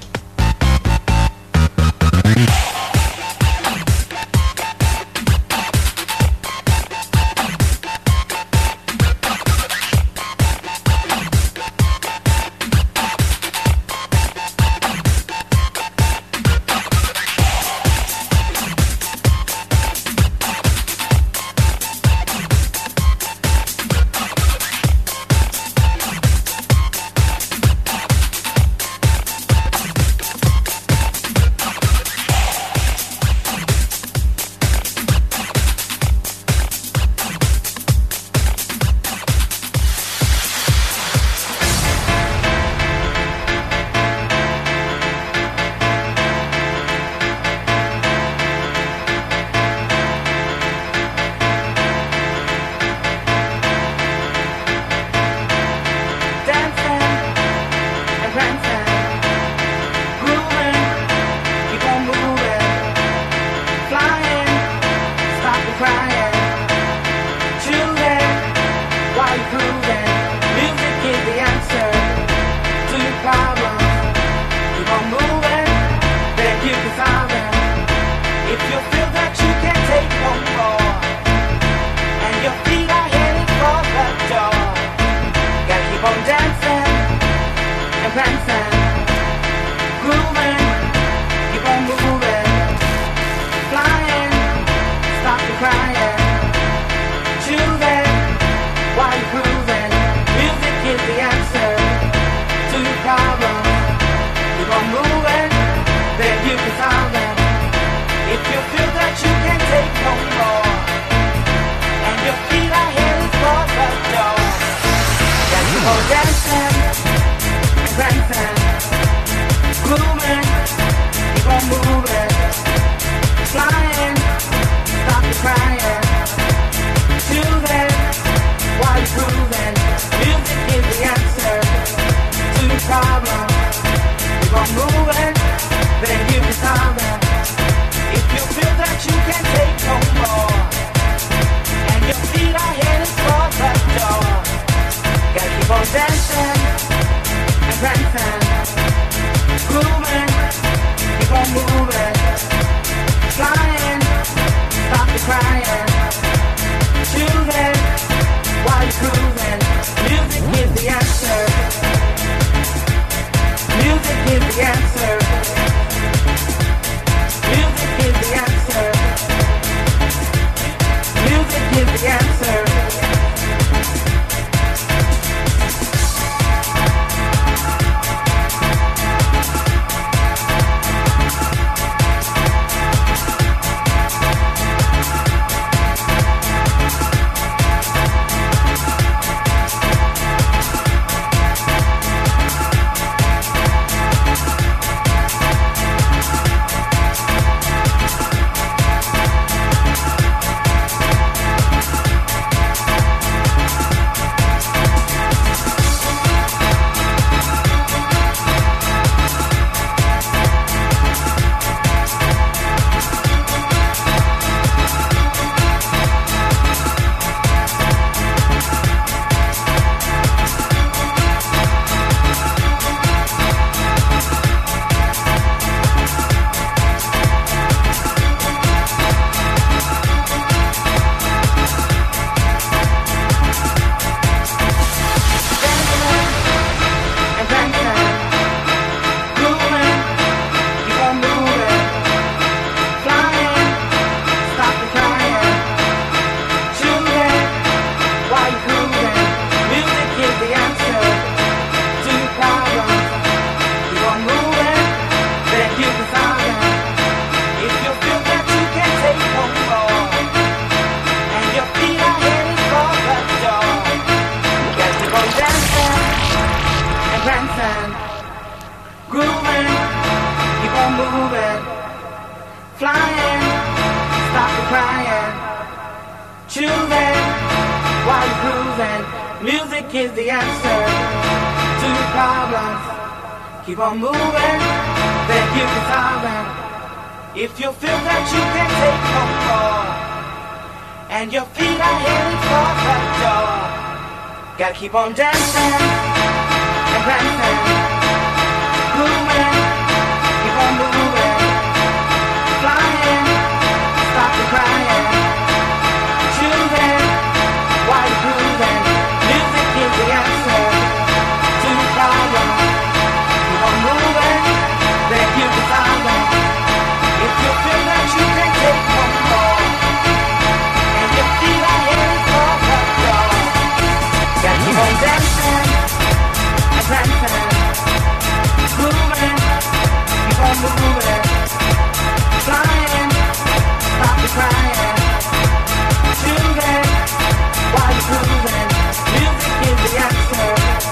flying, stop the crying, choosing while you're cruising. Music is the answer to your problems. Keep on moving, then you can solve them. If you feel that you can take no more, and your feet are headed for the door, gotta keep on dancing and prancing, moving, keep on moving, flying, stop the crying, choosing while you're cruising. Music is the answer to your problem. Keep on moving, then you can solve them. If you feel that you can take no more, and your feet are headed for the door, gotta keep on dancing and prancing, moving, keep on moving, flying, stop the crying, choosing while you're cruising. Music is the answer.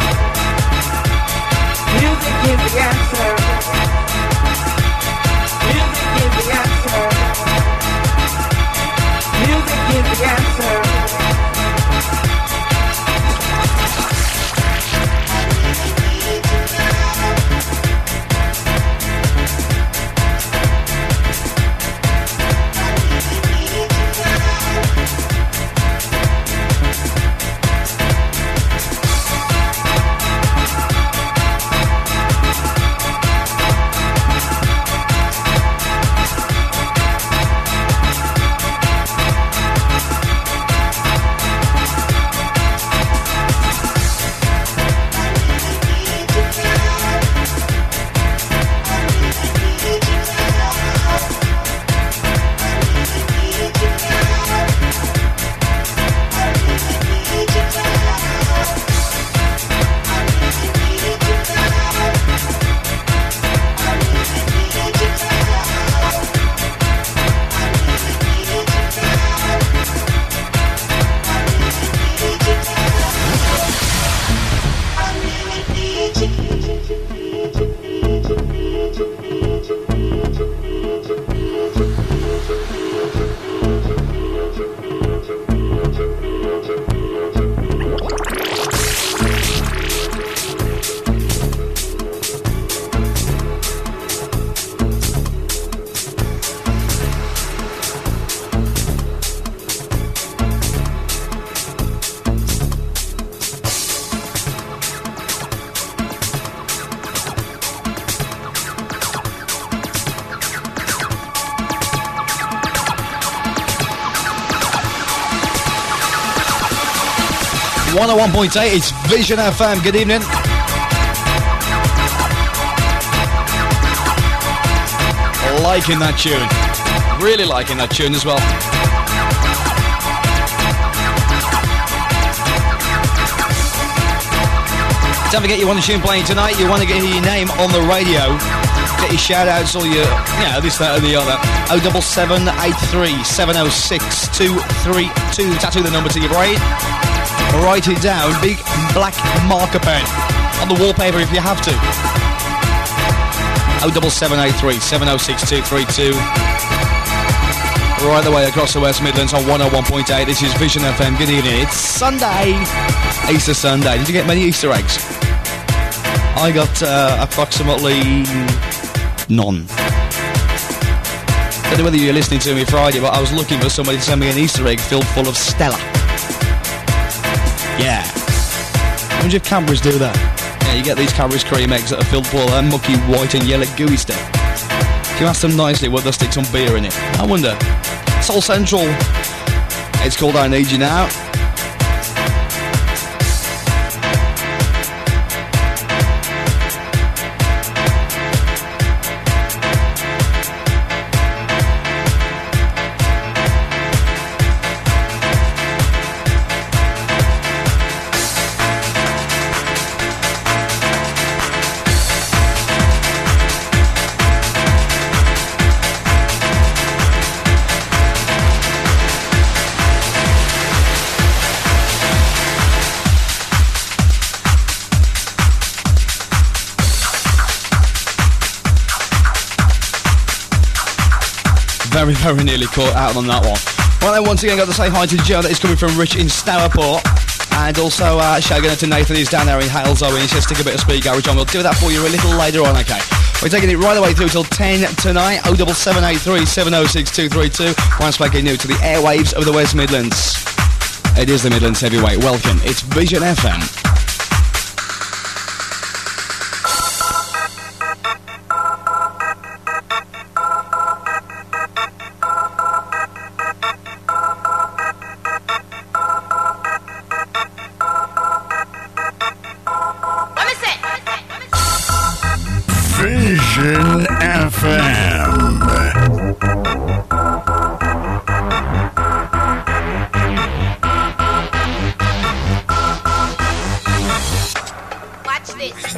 Music is the answer. Music is the answer. Music is the answer. It's Vision FM. Good evening. Liking that tune. Really liking that tune as well. Don't forget you want a tune playing tonight. You want to get your name on the radio. Get your shout outs or your, this, that, or the other. 07783 706 232. Tattoo the number to your brain. Write it down, big black marker pen on the wallpaper if you have to. 07783 706 232. Right the way across the West Midlands on 101.8. This is Vision FM. Good evening. It's Sunday, Easter Sunday. Did you get many Easter eggs? I got approximately none. I don't know whether you're listening to me Friday, but I was looking for somebody to send me an Easter egg filled full of Stella. Yeah. I wonder if Cadbury's do that. Yeah, you get these Cadbury's cream eggs that are filled full of that mucky white and yellow gooey stuff. If you ask them nicely, will they stick some beer in it? I wonder. Soul Central. It's called I Need You Now. Very, very nearly caught out on that one. Well, then once again, got to say hi to Joe. That is coming from Rich in Stourport. And also, shout out to Nathan. He's down there in Halesoe. He says, stick a bit of speed garage on. We'll do that for you a little later on, okay? We're taking it right the way through till 10 tonight. 07783 706 232. Once back new to the airwaves of the West Midlands. It is the Midlands Heavyweight. Welcome. It's Vision FM. Vision FM. Watch this.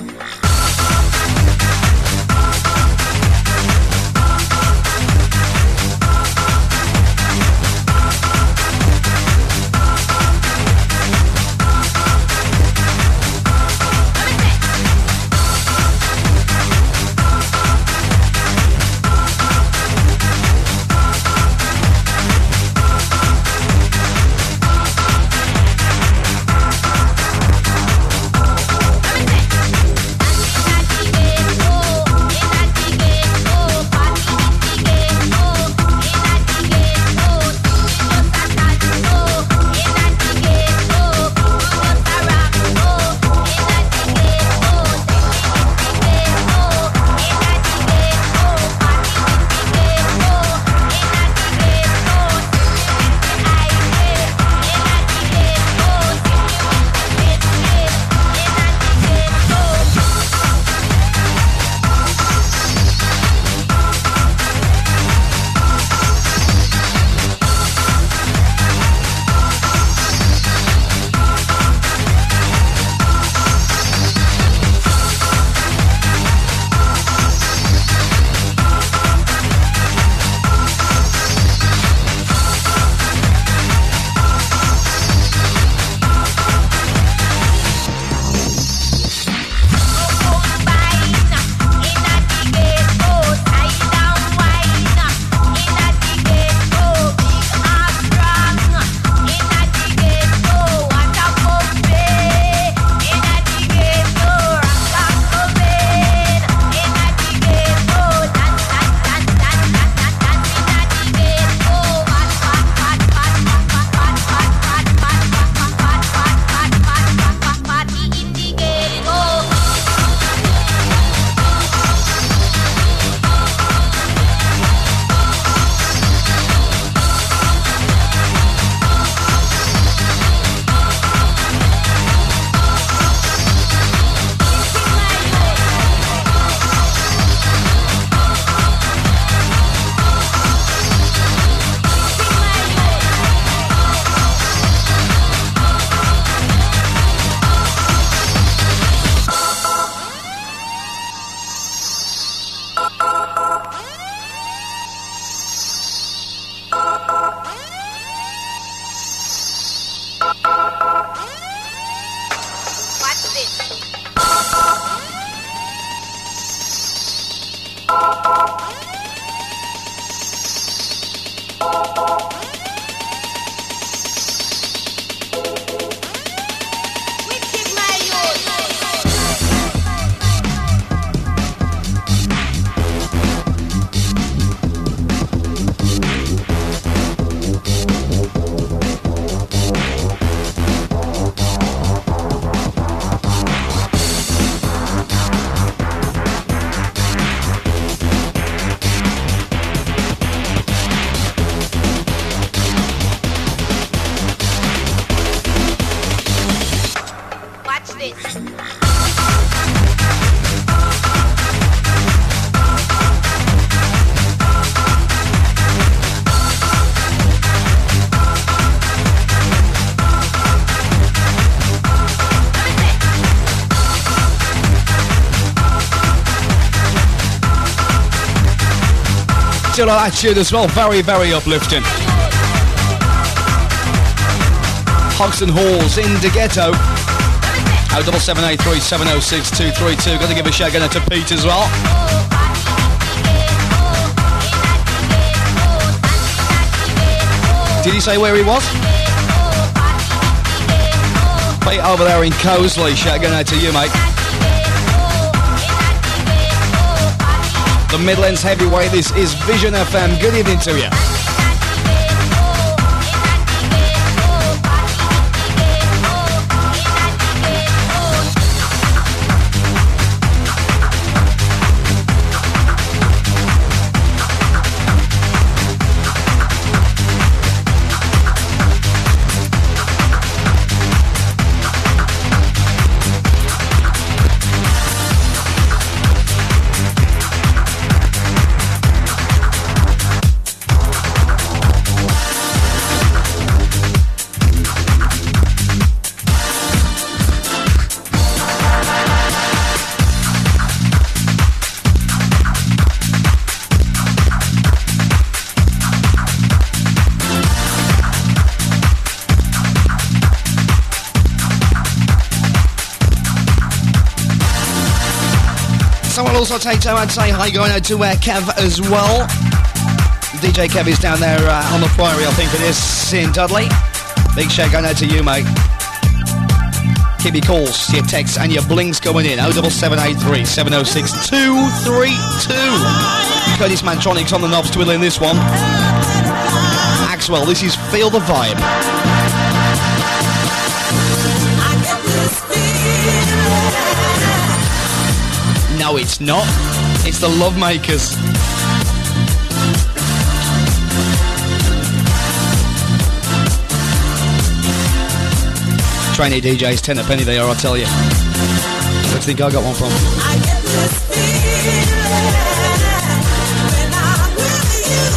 Still like that tune as well, very, very uplifting. Hogston Halls in the Ghetto. 07783 706 232. Got to give a shout out to Pete as well. Did he say where he was? Pete over there in Cosley. Shout going out to you, mate. The Midlands heavyweight. This is Vision FM. Good evening to you. Also take time and say hi going out to Kev as well. DJ Kev is down there on the Priory, I think it is, in Dudley. Big shout going out to you, mate. Keep your calls, your texts and your blings going in. 07783 706 232. Curtis Mantronics on the knobs twiddling this one. Axwell, this is Feel the Vibe. No, it's not. It's the Love Makers. Trainee DJs, 10 a penny they are, I tell you. Where do you think I got one from? I get this feeling when I'm with you.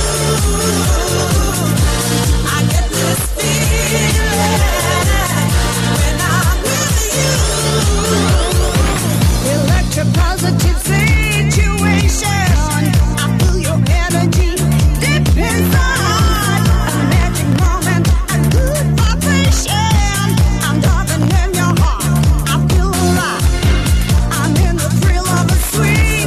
I get this feeling when I'm with you. Electropositive situation. I feel your energy deep inside. A magic moment, a good vibration. I'm diving in your heart. I feel alive. I'm in the thrill of a sweet.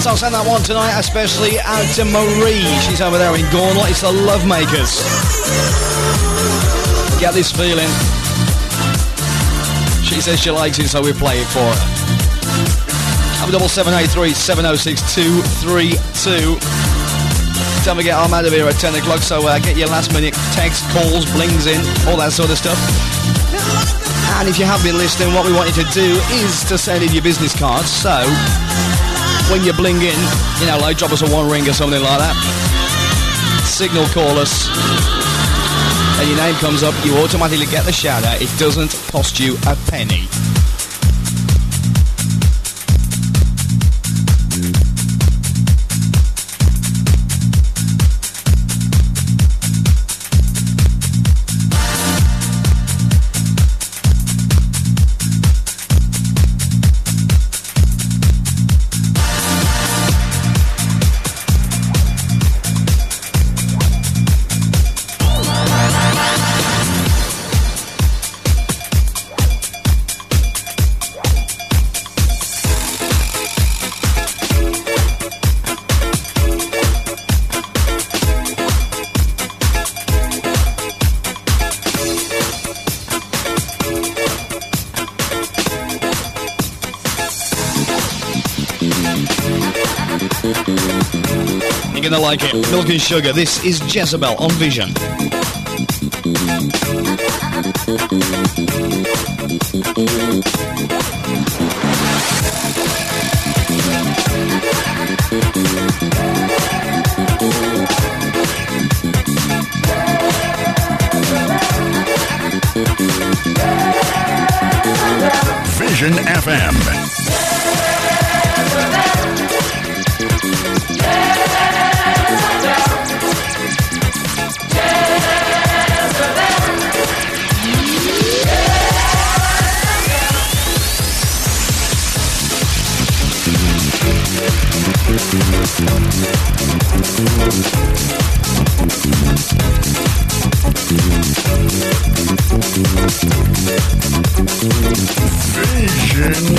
So I'll send that one tonight, especially out to Marie. She's over there in Gornal. It's the Lovemakers. Get this feeling. She says she likes it, so we play it for her. I'm 7783 706 232. Don't forget, I'm out of here at 10 o'clock, so get your last minute text, calls, blings in, all that sort of stuff. And if you have been listening, what we want you to do is to send in your business cards. So when you bling in, you know, like drop us a one ring or something like that, signal call us, and your name comes up, you automatically get the shout out. It doesn't cost you a penny. You're gonna like it. Milk and Sugar. This is Jezebel on Vision. Vision FM. Vision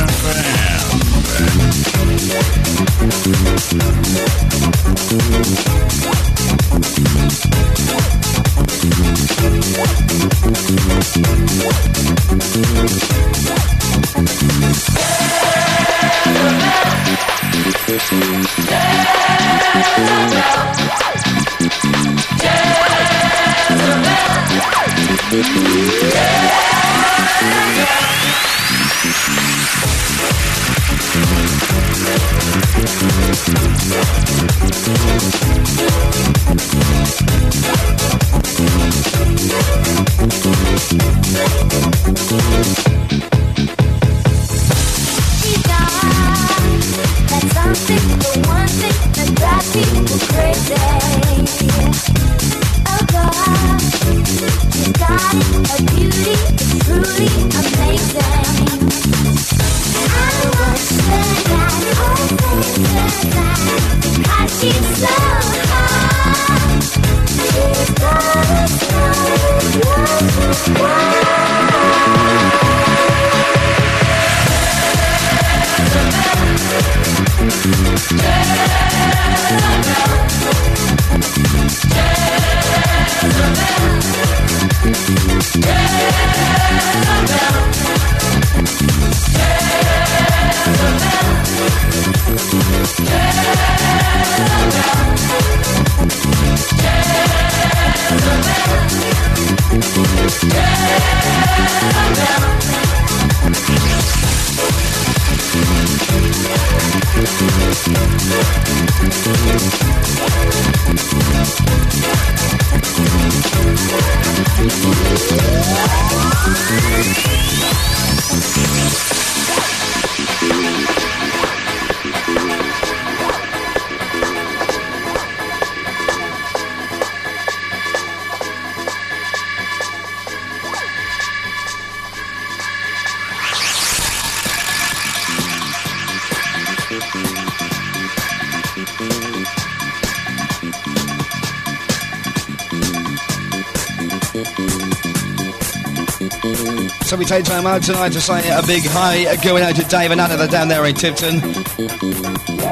So we take time out tonight to say a big hi going out to Dave and Anna. They're down there in Tipton.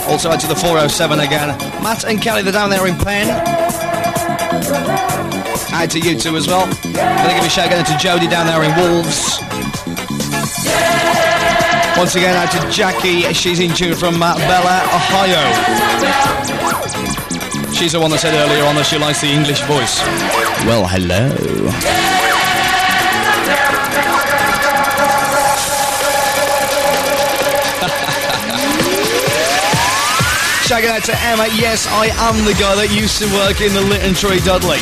Also out to the 407 again. Matt and Kelly, they're down there in Penn. Out to you two as well. Gonna give a shout out to Jody down there in Wolves. Once again out to Jackie, she's in tune from Bella, Ohio. She's the one that said earlier on that she likes the English voice. Well, hello. Shouting out to Emma. Yes, I am the guy that used to work in the Litton Tree Dudley.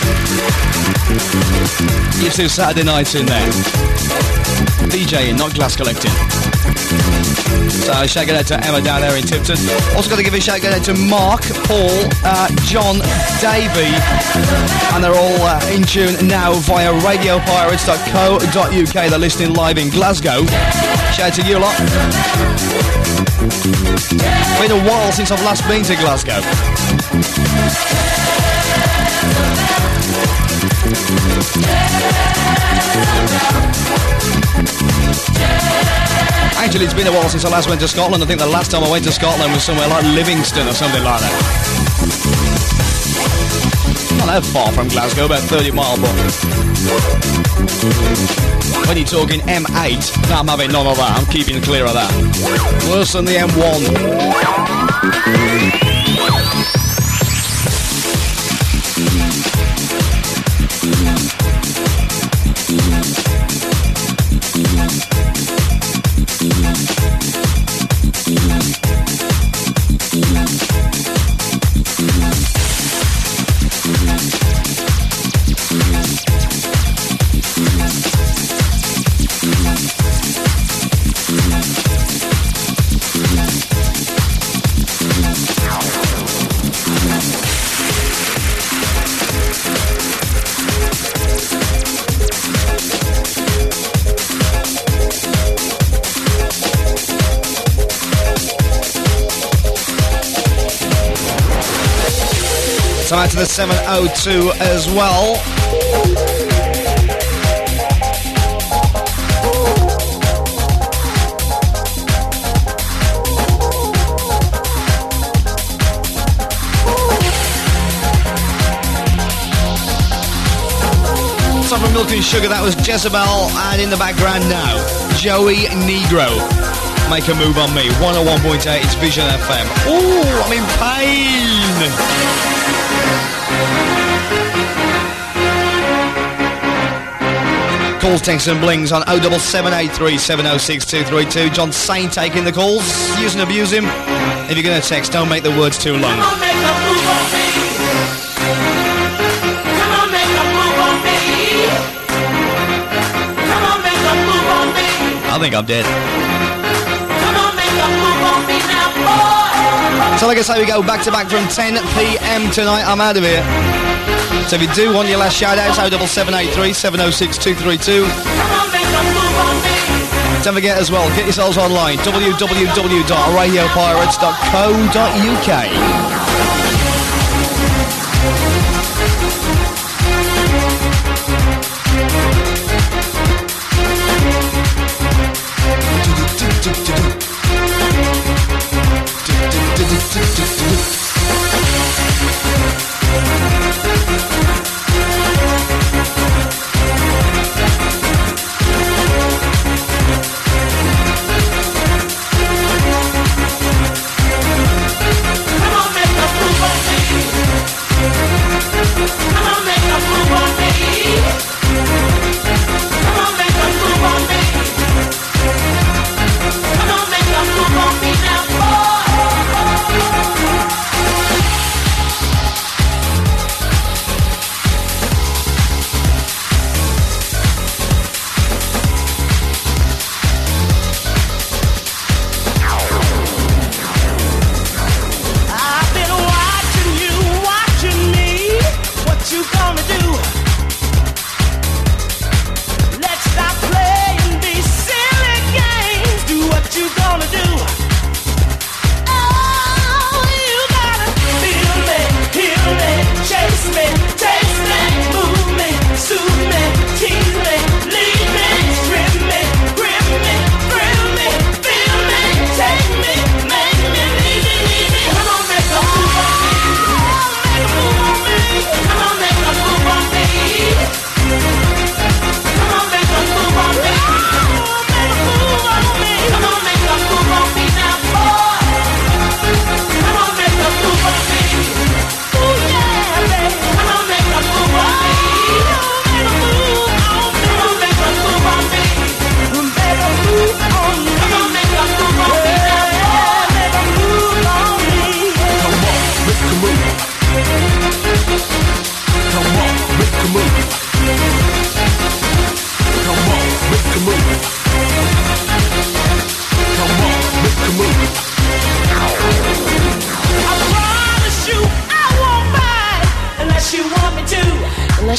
Used to Saturday nights in there. DJing, not glass collecting. So shout out to Emma down there in Tipton. Also got to give a shout out to Mark, Paul, John, Davey, and they're all in tune now via radiopirates.co.uk. They're listening live in Glasgow. Shout out to you lot. Been a while since I've last been to Glasgow. Actually, it's been a while since I last went to Scotland. I think the last time I went to Scotland was somewhere like Livingston or something like that. Not that far from Glasgow, about 30 miles, but when you're talking M8, no, I'm having none of that. I'm keeping clear of that. Worse than the M1. So out to the 702 as well. So from Milk and Sugar, that was Jezebel, and in the background now, Joey Negro. Make a move on me. 101.8, it's Vision FM. Ooh, I'm in pain. Calls, texts and blings on 07783 706 232. John Saint taking the calls. Use and abuse him. If you're going to text, don't make the words too long. Come on, make a move on me. Come on, make a move on me. Come on, make a move on me. I think I'm dead. Come on, make a move on me now, boy. So like I say, we go back to back from 10 p.m. tonight. I'm out of here. So if you do want your last shout-outs, 07783 706 232. Don't forget as well, get yourselves online, www.radiopirates.co.uk.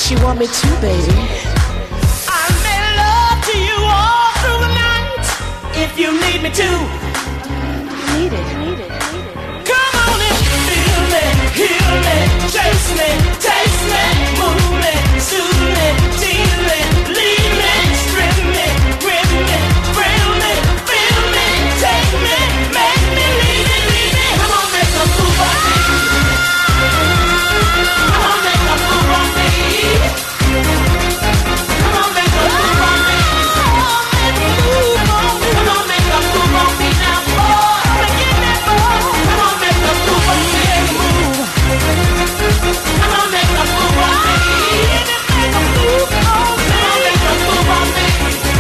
she want me to, baby. I made love to you all through the night. If you need me to. Need it. Come on and feel me, heal me, chase me, taste me, move me, soothe me, tease me, leave me, strip me, grip me, thrill me, feel me, take me, make me, leave me. Come on, make a move on me. Come on, make a move on me. Come on, make a move on me. Come on, make a move on me now, boy. Come on, make a move on me. Come on, make a move on me. Come on, make a move on me.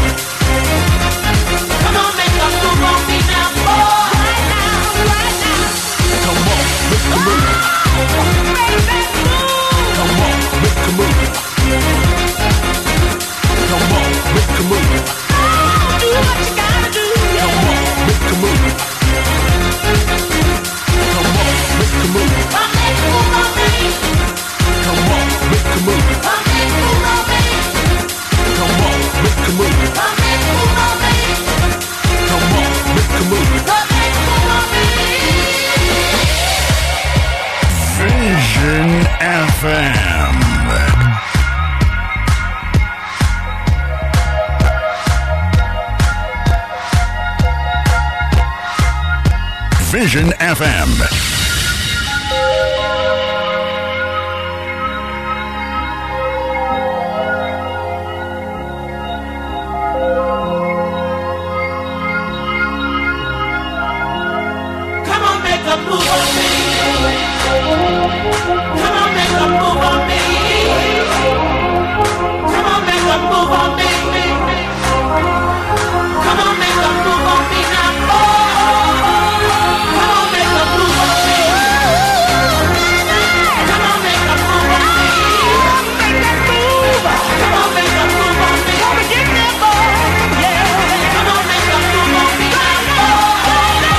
Come on, make a move on me now, boy. Right now. Come on, make a move. Come on, make a move. Come on, make a move. Do what you gotta do. Come on, make a move. Come on, make a move. Come make a move on me. Come on, make a move. Come make a move on me. Come on, make a move. Come make a move on me. Come on, make a move. Come make a move on me. Vision FM. Vision FM. Come on, make a move on me. Come on, make a move on me. Come on, make a move on me. Come on, make a move on me now, boy. Come on, make a move on me. Come on, make a move on me. Make that move. Come on, make a move on me. Come and get that boy. Yeah. Come on, make a move on me now, boy.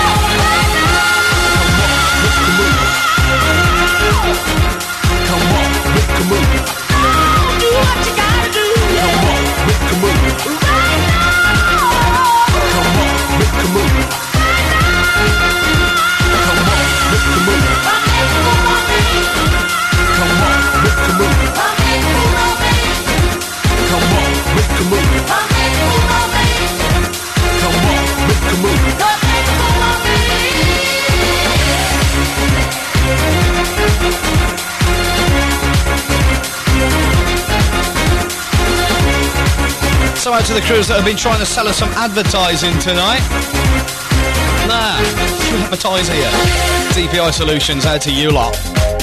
Come on, make a move. Do what you gotta do. Come on, make a move. Right now. Come on, make a move. Come on, make a move. Come make a move on me. Come on, make a move. Come make a move on me. Come on, make a move. Come make a move on me. Come on, make a move. Come make a move on me. So out to the crews that have been trying to sell us some advertising tonight. Nah, you advertise here. DPI Solutions, out to you lot.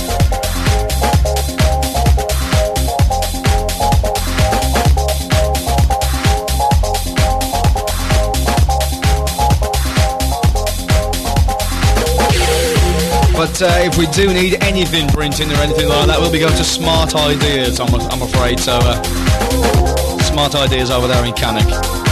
But if we do need anything printing or anything like that, we'll be going to Smart Ideas, I'm afraid. So, Smart Ideas over there in Cannock.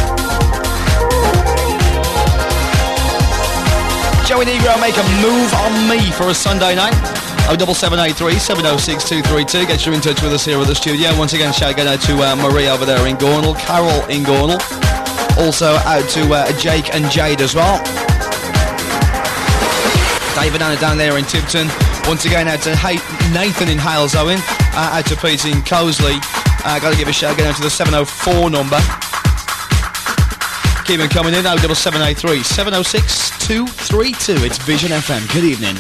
Joey Negro, make a move on me for a Sunday night. 07783 706 232. Get you in touch with us here at the studio. And once again, shout out to Marie over there in Gornal, Carol in Gornal. Also out to Jake and Jade as well. David Anna down there in Tipton. Once again out to Nathan in Hales Owen. Out to Peter in Cosley. Got to give a shout out to the 704 number. Keep them coming in. 07783 706 232. It's Vision FM. Good evening.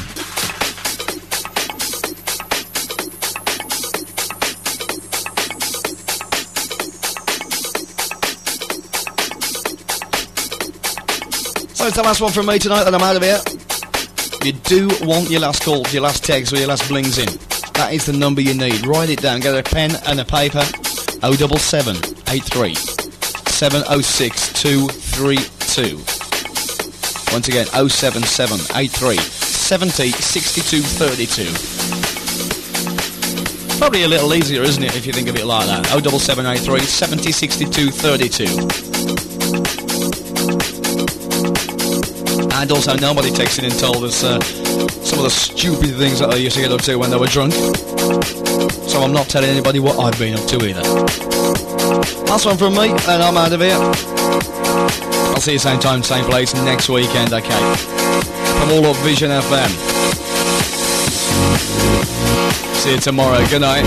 So it's the last one from me tonight that I'm out of here. You do want your last call, your last text or your last blings in. That is the number you need. Write it down. Get a pen and a paper. 07783 706 232. Once again, 07783 70 62 32. Probably a little easier, isn't it, if you think of it like that? 07783 70 62 32. And also nobody texted and told us some of the stupid things that I used to get up to when they were drunk. So I'm not telling anybody what I've been up to either. Last one from me, and I'm out of here. I'll see you same time, same place next weekend, okay? From all of Vision FM. See you tomorrow. Good night.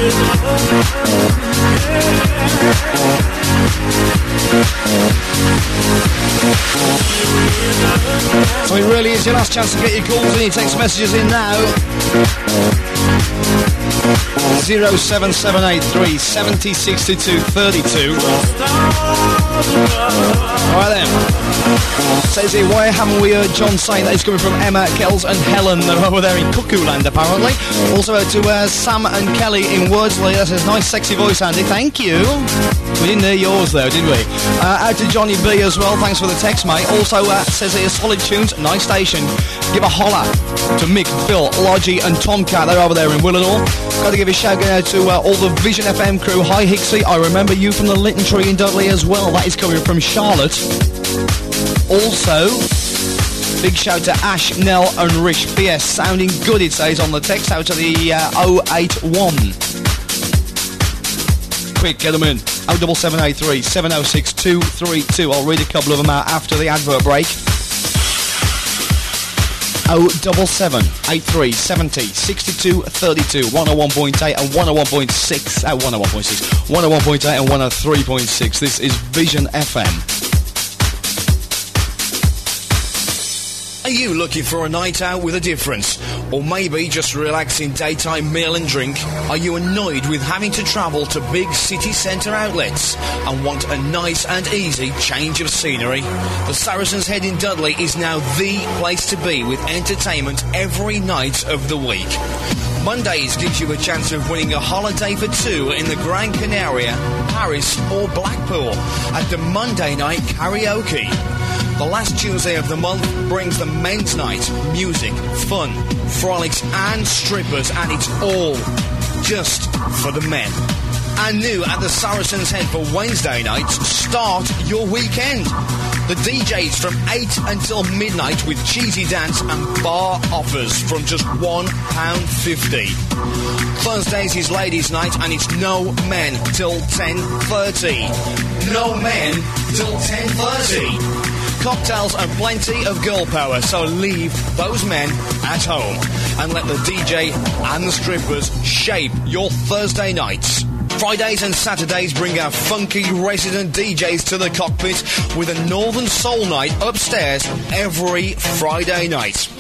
So it really is your last chance to get your calls in, your text messages in now. 07783 70 62 32. Alright then. Says here, why haven't we heard John saying that? It's coming from Emma, Kells and Helen. They're over there in Cuckoo Land apparently. Also out to Sam and Kelly in Wordsley. That says, nice sexy voice Andy, thank you. We didn't hear yours though, did we? Out to Johnny B as well, thanks for the text mate. Also says here, solid tunes, nice station. Give a holler to Mick, Phil, Lodgy and Tomcat. They're over there in Willenhall. Got to give a shout out to all the Vision FM crew. Hi Hixie, I remember you from the Linton Tree in Dudley as well. That is coming from Charlotte. Also, big shout to Ash, Nell and Rich. PS, sounding good it says on the text out to the 081. Quick, get them in. 07783 706 232. I'll read a couple of them out after the advert break. 07783 70 62 32 101.8 and 101.6 101.8 and 103.6. This is Vision FM. Are you looking for a night out with a difference? Or maybe just a relaxing daytime meal and drink? Are you annoyed with having to travel to big city centre outlets and want a nice and easy change of scenery? The Saracen's Head in Dudley is now the place to be with entertainment every night of the week. Mondays gives you a chance of winning a holiday for two in the Gran Canaria, Paris or Blackpool at the Monday Night Karaoke. The last Tuesday of the month brings the men's night, music, fun, frolics and strippers, and it's all just for the men. And new at the Saracen's Head for Wednesday nights, start your weekend. The DJs from 8 until midnight with cheesy dance and bar offers from just £1.50. Thursdays is ladies' night and it's no men till 10:30. No men till 10:30. Cocktails and plenty of girl power, so leave those men at home and let the DJ and the strippers shape your Thursday nights. Fridays and Saturdays bring our funky resident DJs to the cockpit with a Northern Soul night upstairs every Friday night.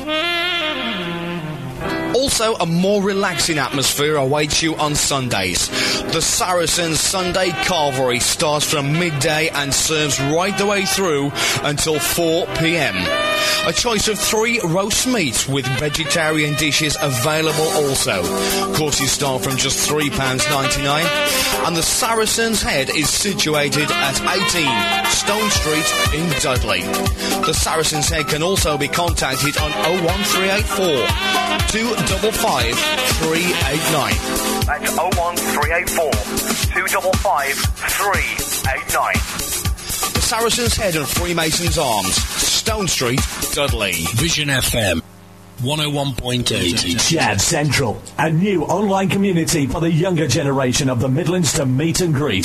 Also, a more relaxing atmosphere awaits you on Sundays. The Saracen's Sunday Carvery starts from midday and serves right the way through until 4 p.m. A choice of 3 roast meats with vegetarian dishes available also. Courses start from just £3.99. And the Saracen's Head is situated at 18 Stone Street in Dudley. The Saracen's Head can also be contacted on 01384 255 389. That's 01384 255 389. The Saracen's Head and Freemason's Arms, Stone Street, Dudley. Vision FM 101.8. Jab Central, a new online community for the younger generation of the Midlands to meet and greet.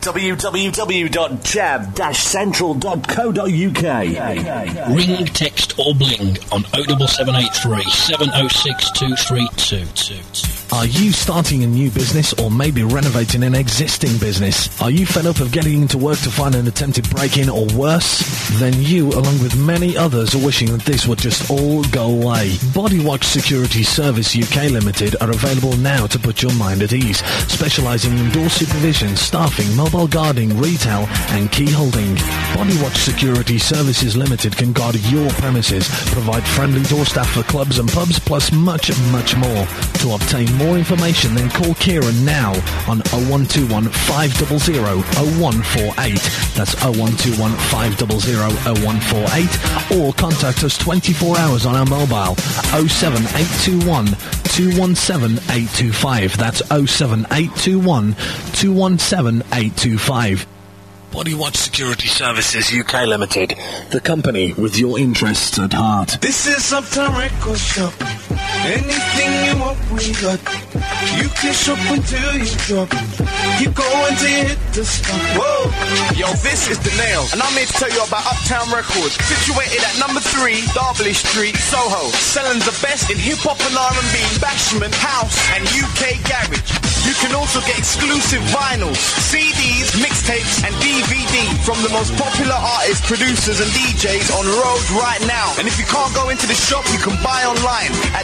www.jab-central.co.uk. Ring, text or bling on 07783 706 232. Are you starting a new business or maybe renovating an existing business? Are you fed up of getting into work to find an attempted break-in or worse? Then you, along with many others, are wishing that this would just all go away. Bodywatch Security Service UK Limited are available now to put your mind at ease, specialising in door supervision, staffing, mobile guarding, retail and key holding. Bodywatch Security Services Limited can guard your premises, provide friendly door staff for clubs and pubs, plus much, much more. To obtain more information, then call Kieran now on 0121 500 0148. That's 0121 500 0148, or contact us 24 hours on our mobile 07821 217 825. That's 07821 217 825. Bodywatch Security Services UK Limited, the company with your interests at heart. This is Uptown Record Shop. Anything you want, we got. You can shop until you drop. Keep going till you hit the stop. Whoa! Yo, this is The Nail, and I'm here to tell you about Uptown Records, situated at number 3, Darby Street, Soho. Selling the best in hip-hop and R&B, bashment, house, and UK garage. You can also also get exclusive vinyls, CDs, mixtapes, and DVD from the most popular artists, producers, and DJs on road right now. And if you can't go into the shop, you can buy online at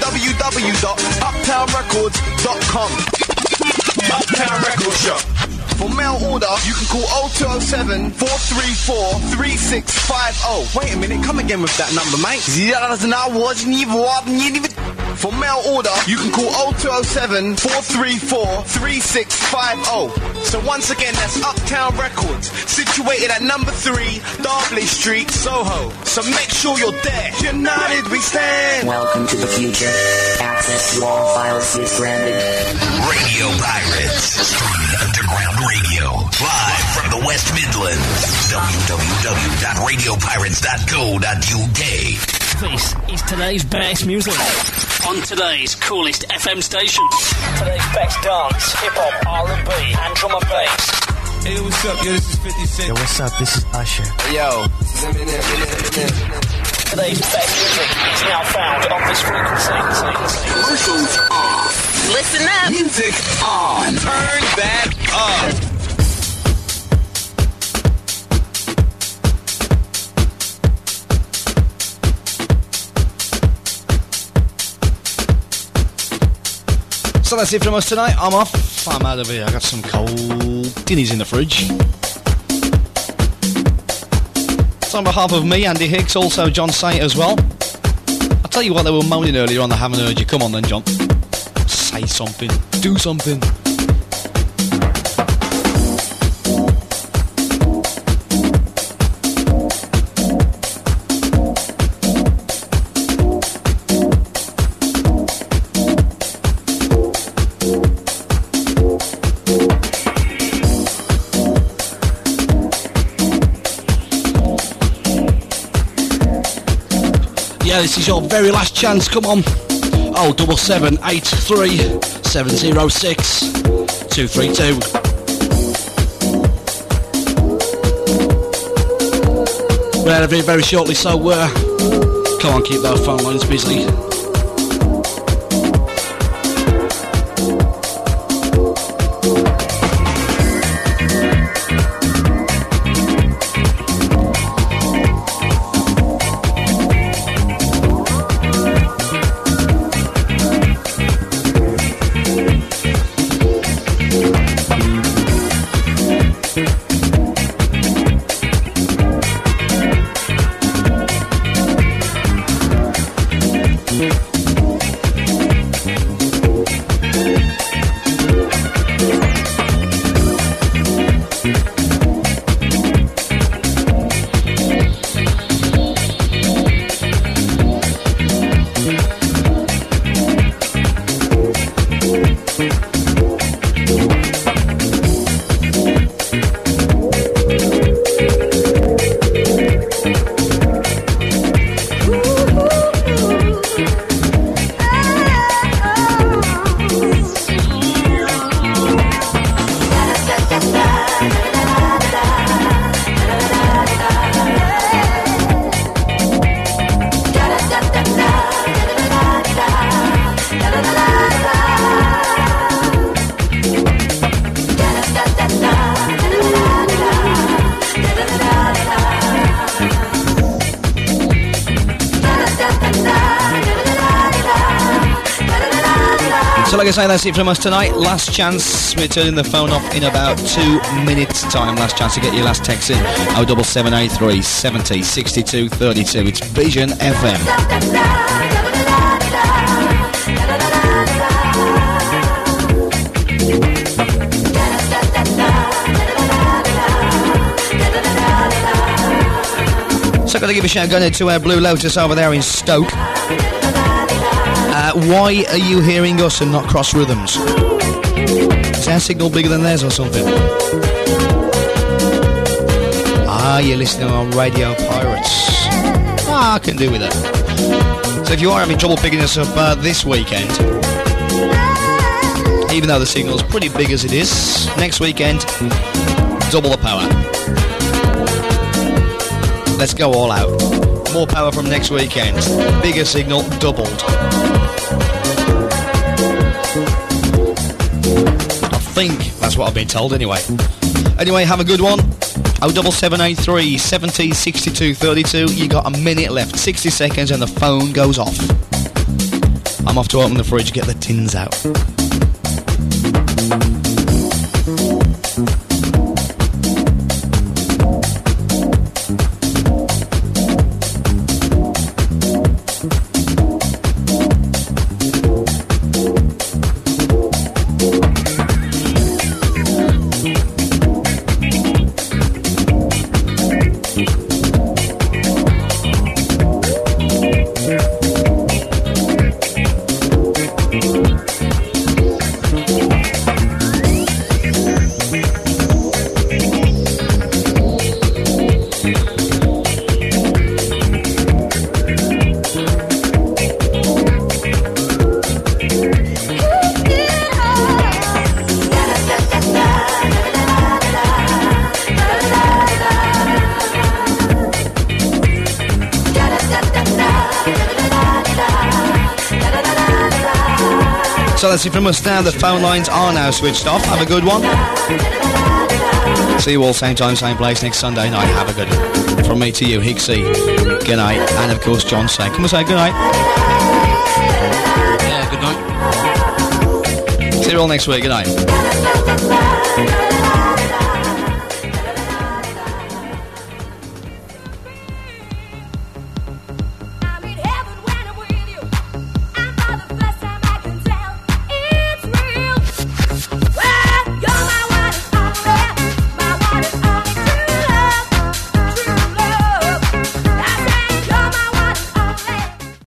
www.uptownrecords.com. Uptown Record Shop. For mail order, you can call 0207-434-3650. Wait a minute, come again with that number, mate. For mail order, you can call 0207-434-3650. So once again, that's Uptown Records, situated at number 3, Darbley Street, Soho. So make sure you're there. United we stand. Welcome to the future. Access to all files is granted. Radio Pirates, streaming underground radio, live from the West Midlands. www.radiopirates.co.uk. This is today's best music on today's coolest FM station. Today's best dance, hip-hop, R&B, and drum and bass. Hey, what's up? Yo, this is 50 Cent. Yo, what's up? This is Usher. Yo. Today's best music is now found on this frequency. Commercials off. Listen up. Music on. Turn that up. So that's it from us tonight. I'm off. I'm out of here. I got some cold dinnies in the fridge. So on behalf of me, Andy Hicks, also John Saint as well. I'll tell you what, they were moaning earlier on, they haven't heard you. Come on then, John. Say something. Do something. Yeah, this is your very last chance. Come on. 07783 706 232. We're out of here very shortly, so come on, keep those phone lines busy. So like I say, that's it from us tonight. Last chance. We're turning the phone off in about 2 minutes time. Last chance to get your last text in. 07783 70 62 32. It's Vision FM. So I've got to give a shout out to our Blue Lotus over there in Stoke. Why are you hearing us and not Cross Rhythms? Is our signal bigger than theirs or something? You're listening on Radio Pirates. I can do with that. So if you are having trouble picking us up this weekend, even though the signal's pretty big as it is, next weekend, double the power. Let's go all out. More power from next weekend. Bigger signal, doubled. think. That's what I've been told anyway. Anyway, have a good one. 07783 70 62 32. You got a minute left, 60 seconds, and the phone goes off. I'm off to open the fridge, get the tins out. So that's it from us now. The phone lines are now switched off. Have a good one. See you all same time, same place next Sunday night. Have a good one. From me to you, Hicksy. Good night. And of course, John say. Come and say good night. Yeah, good night. See you all next week. Good night.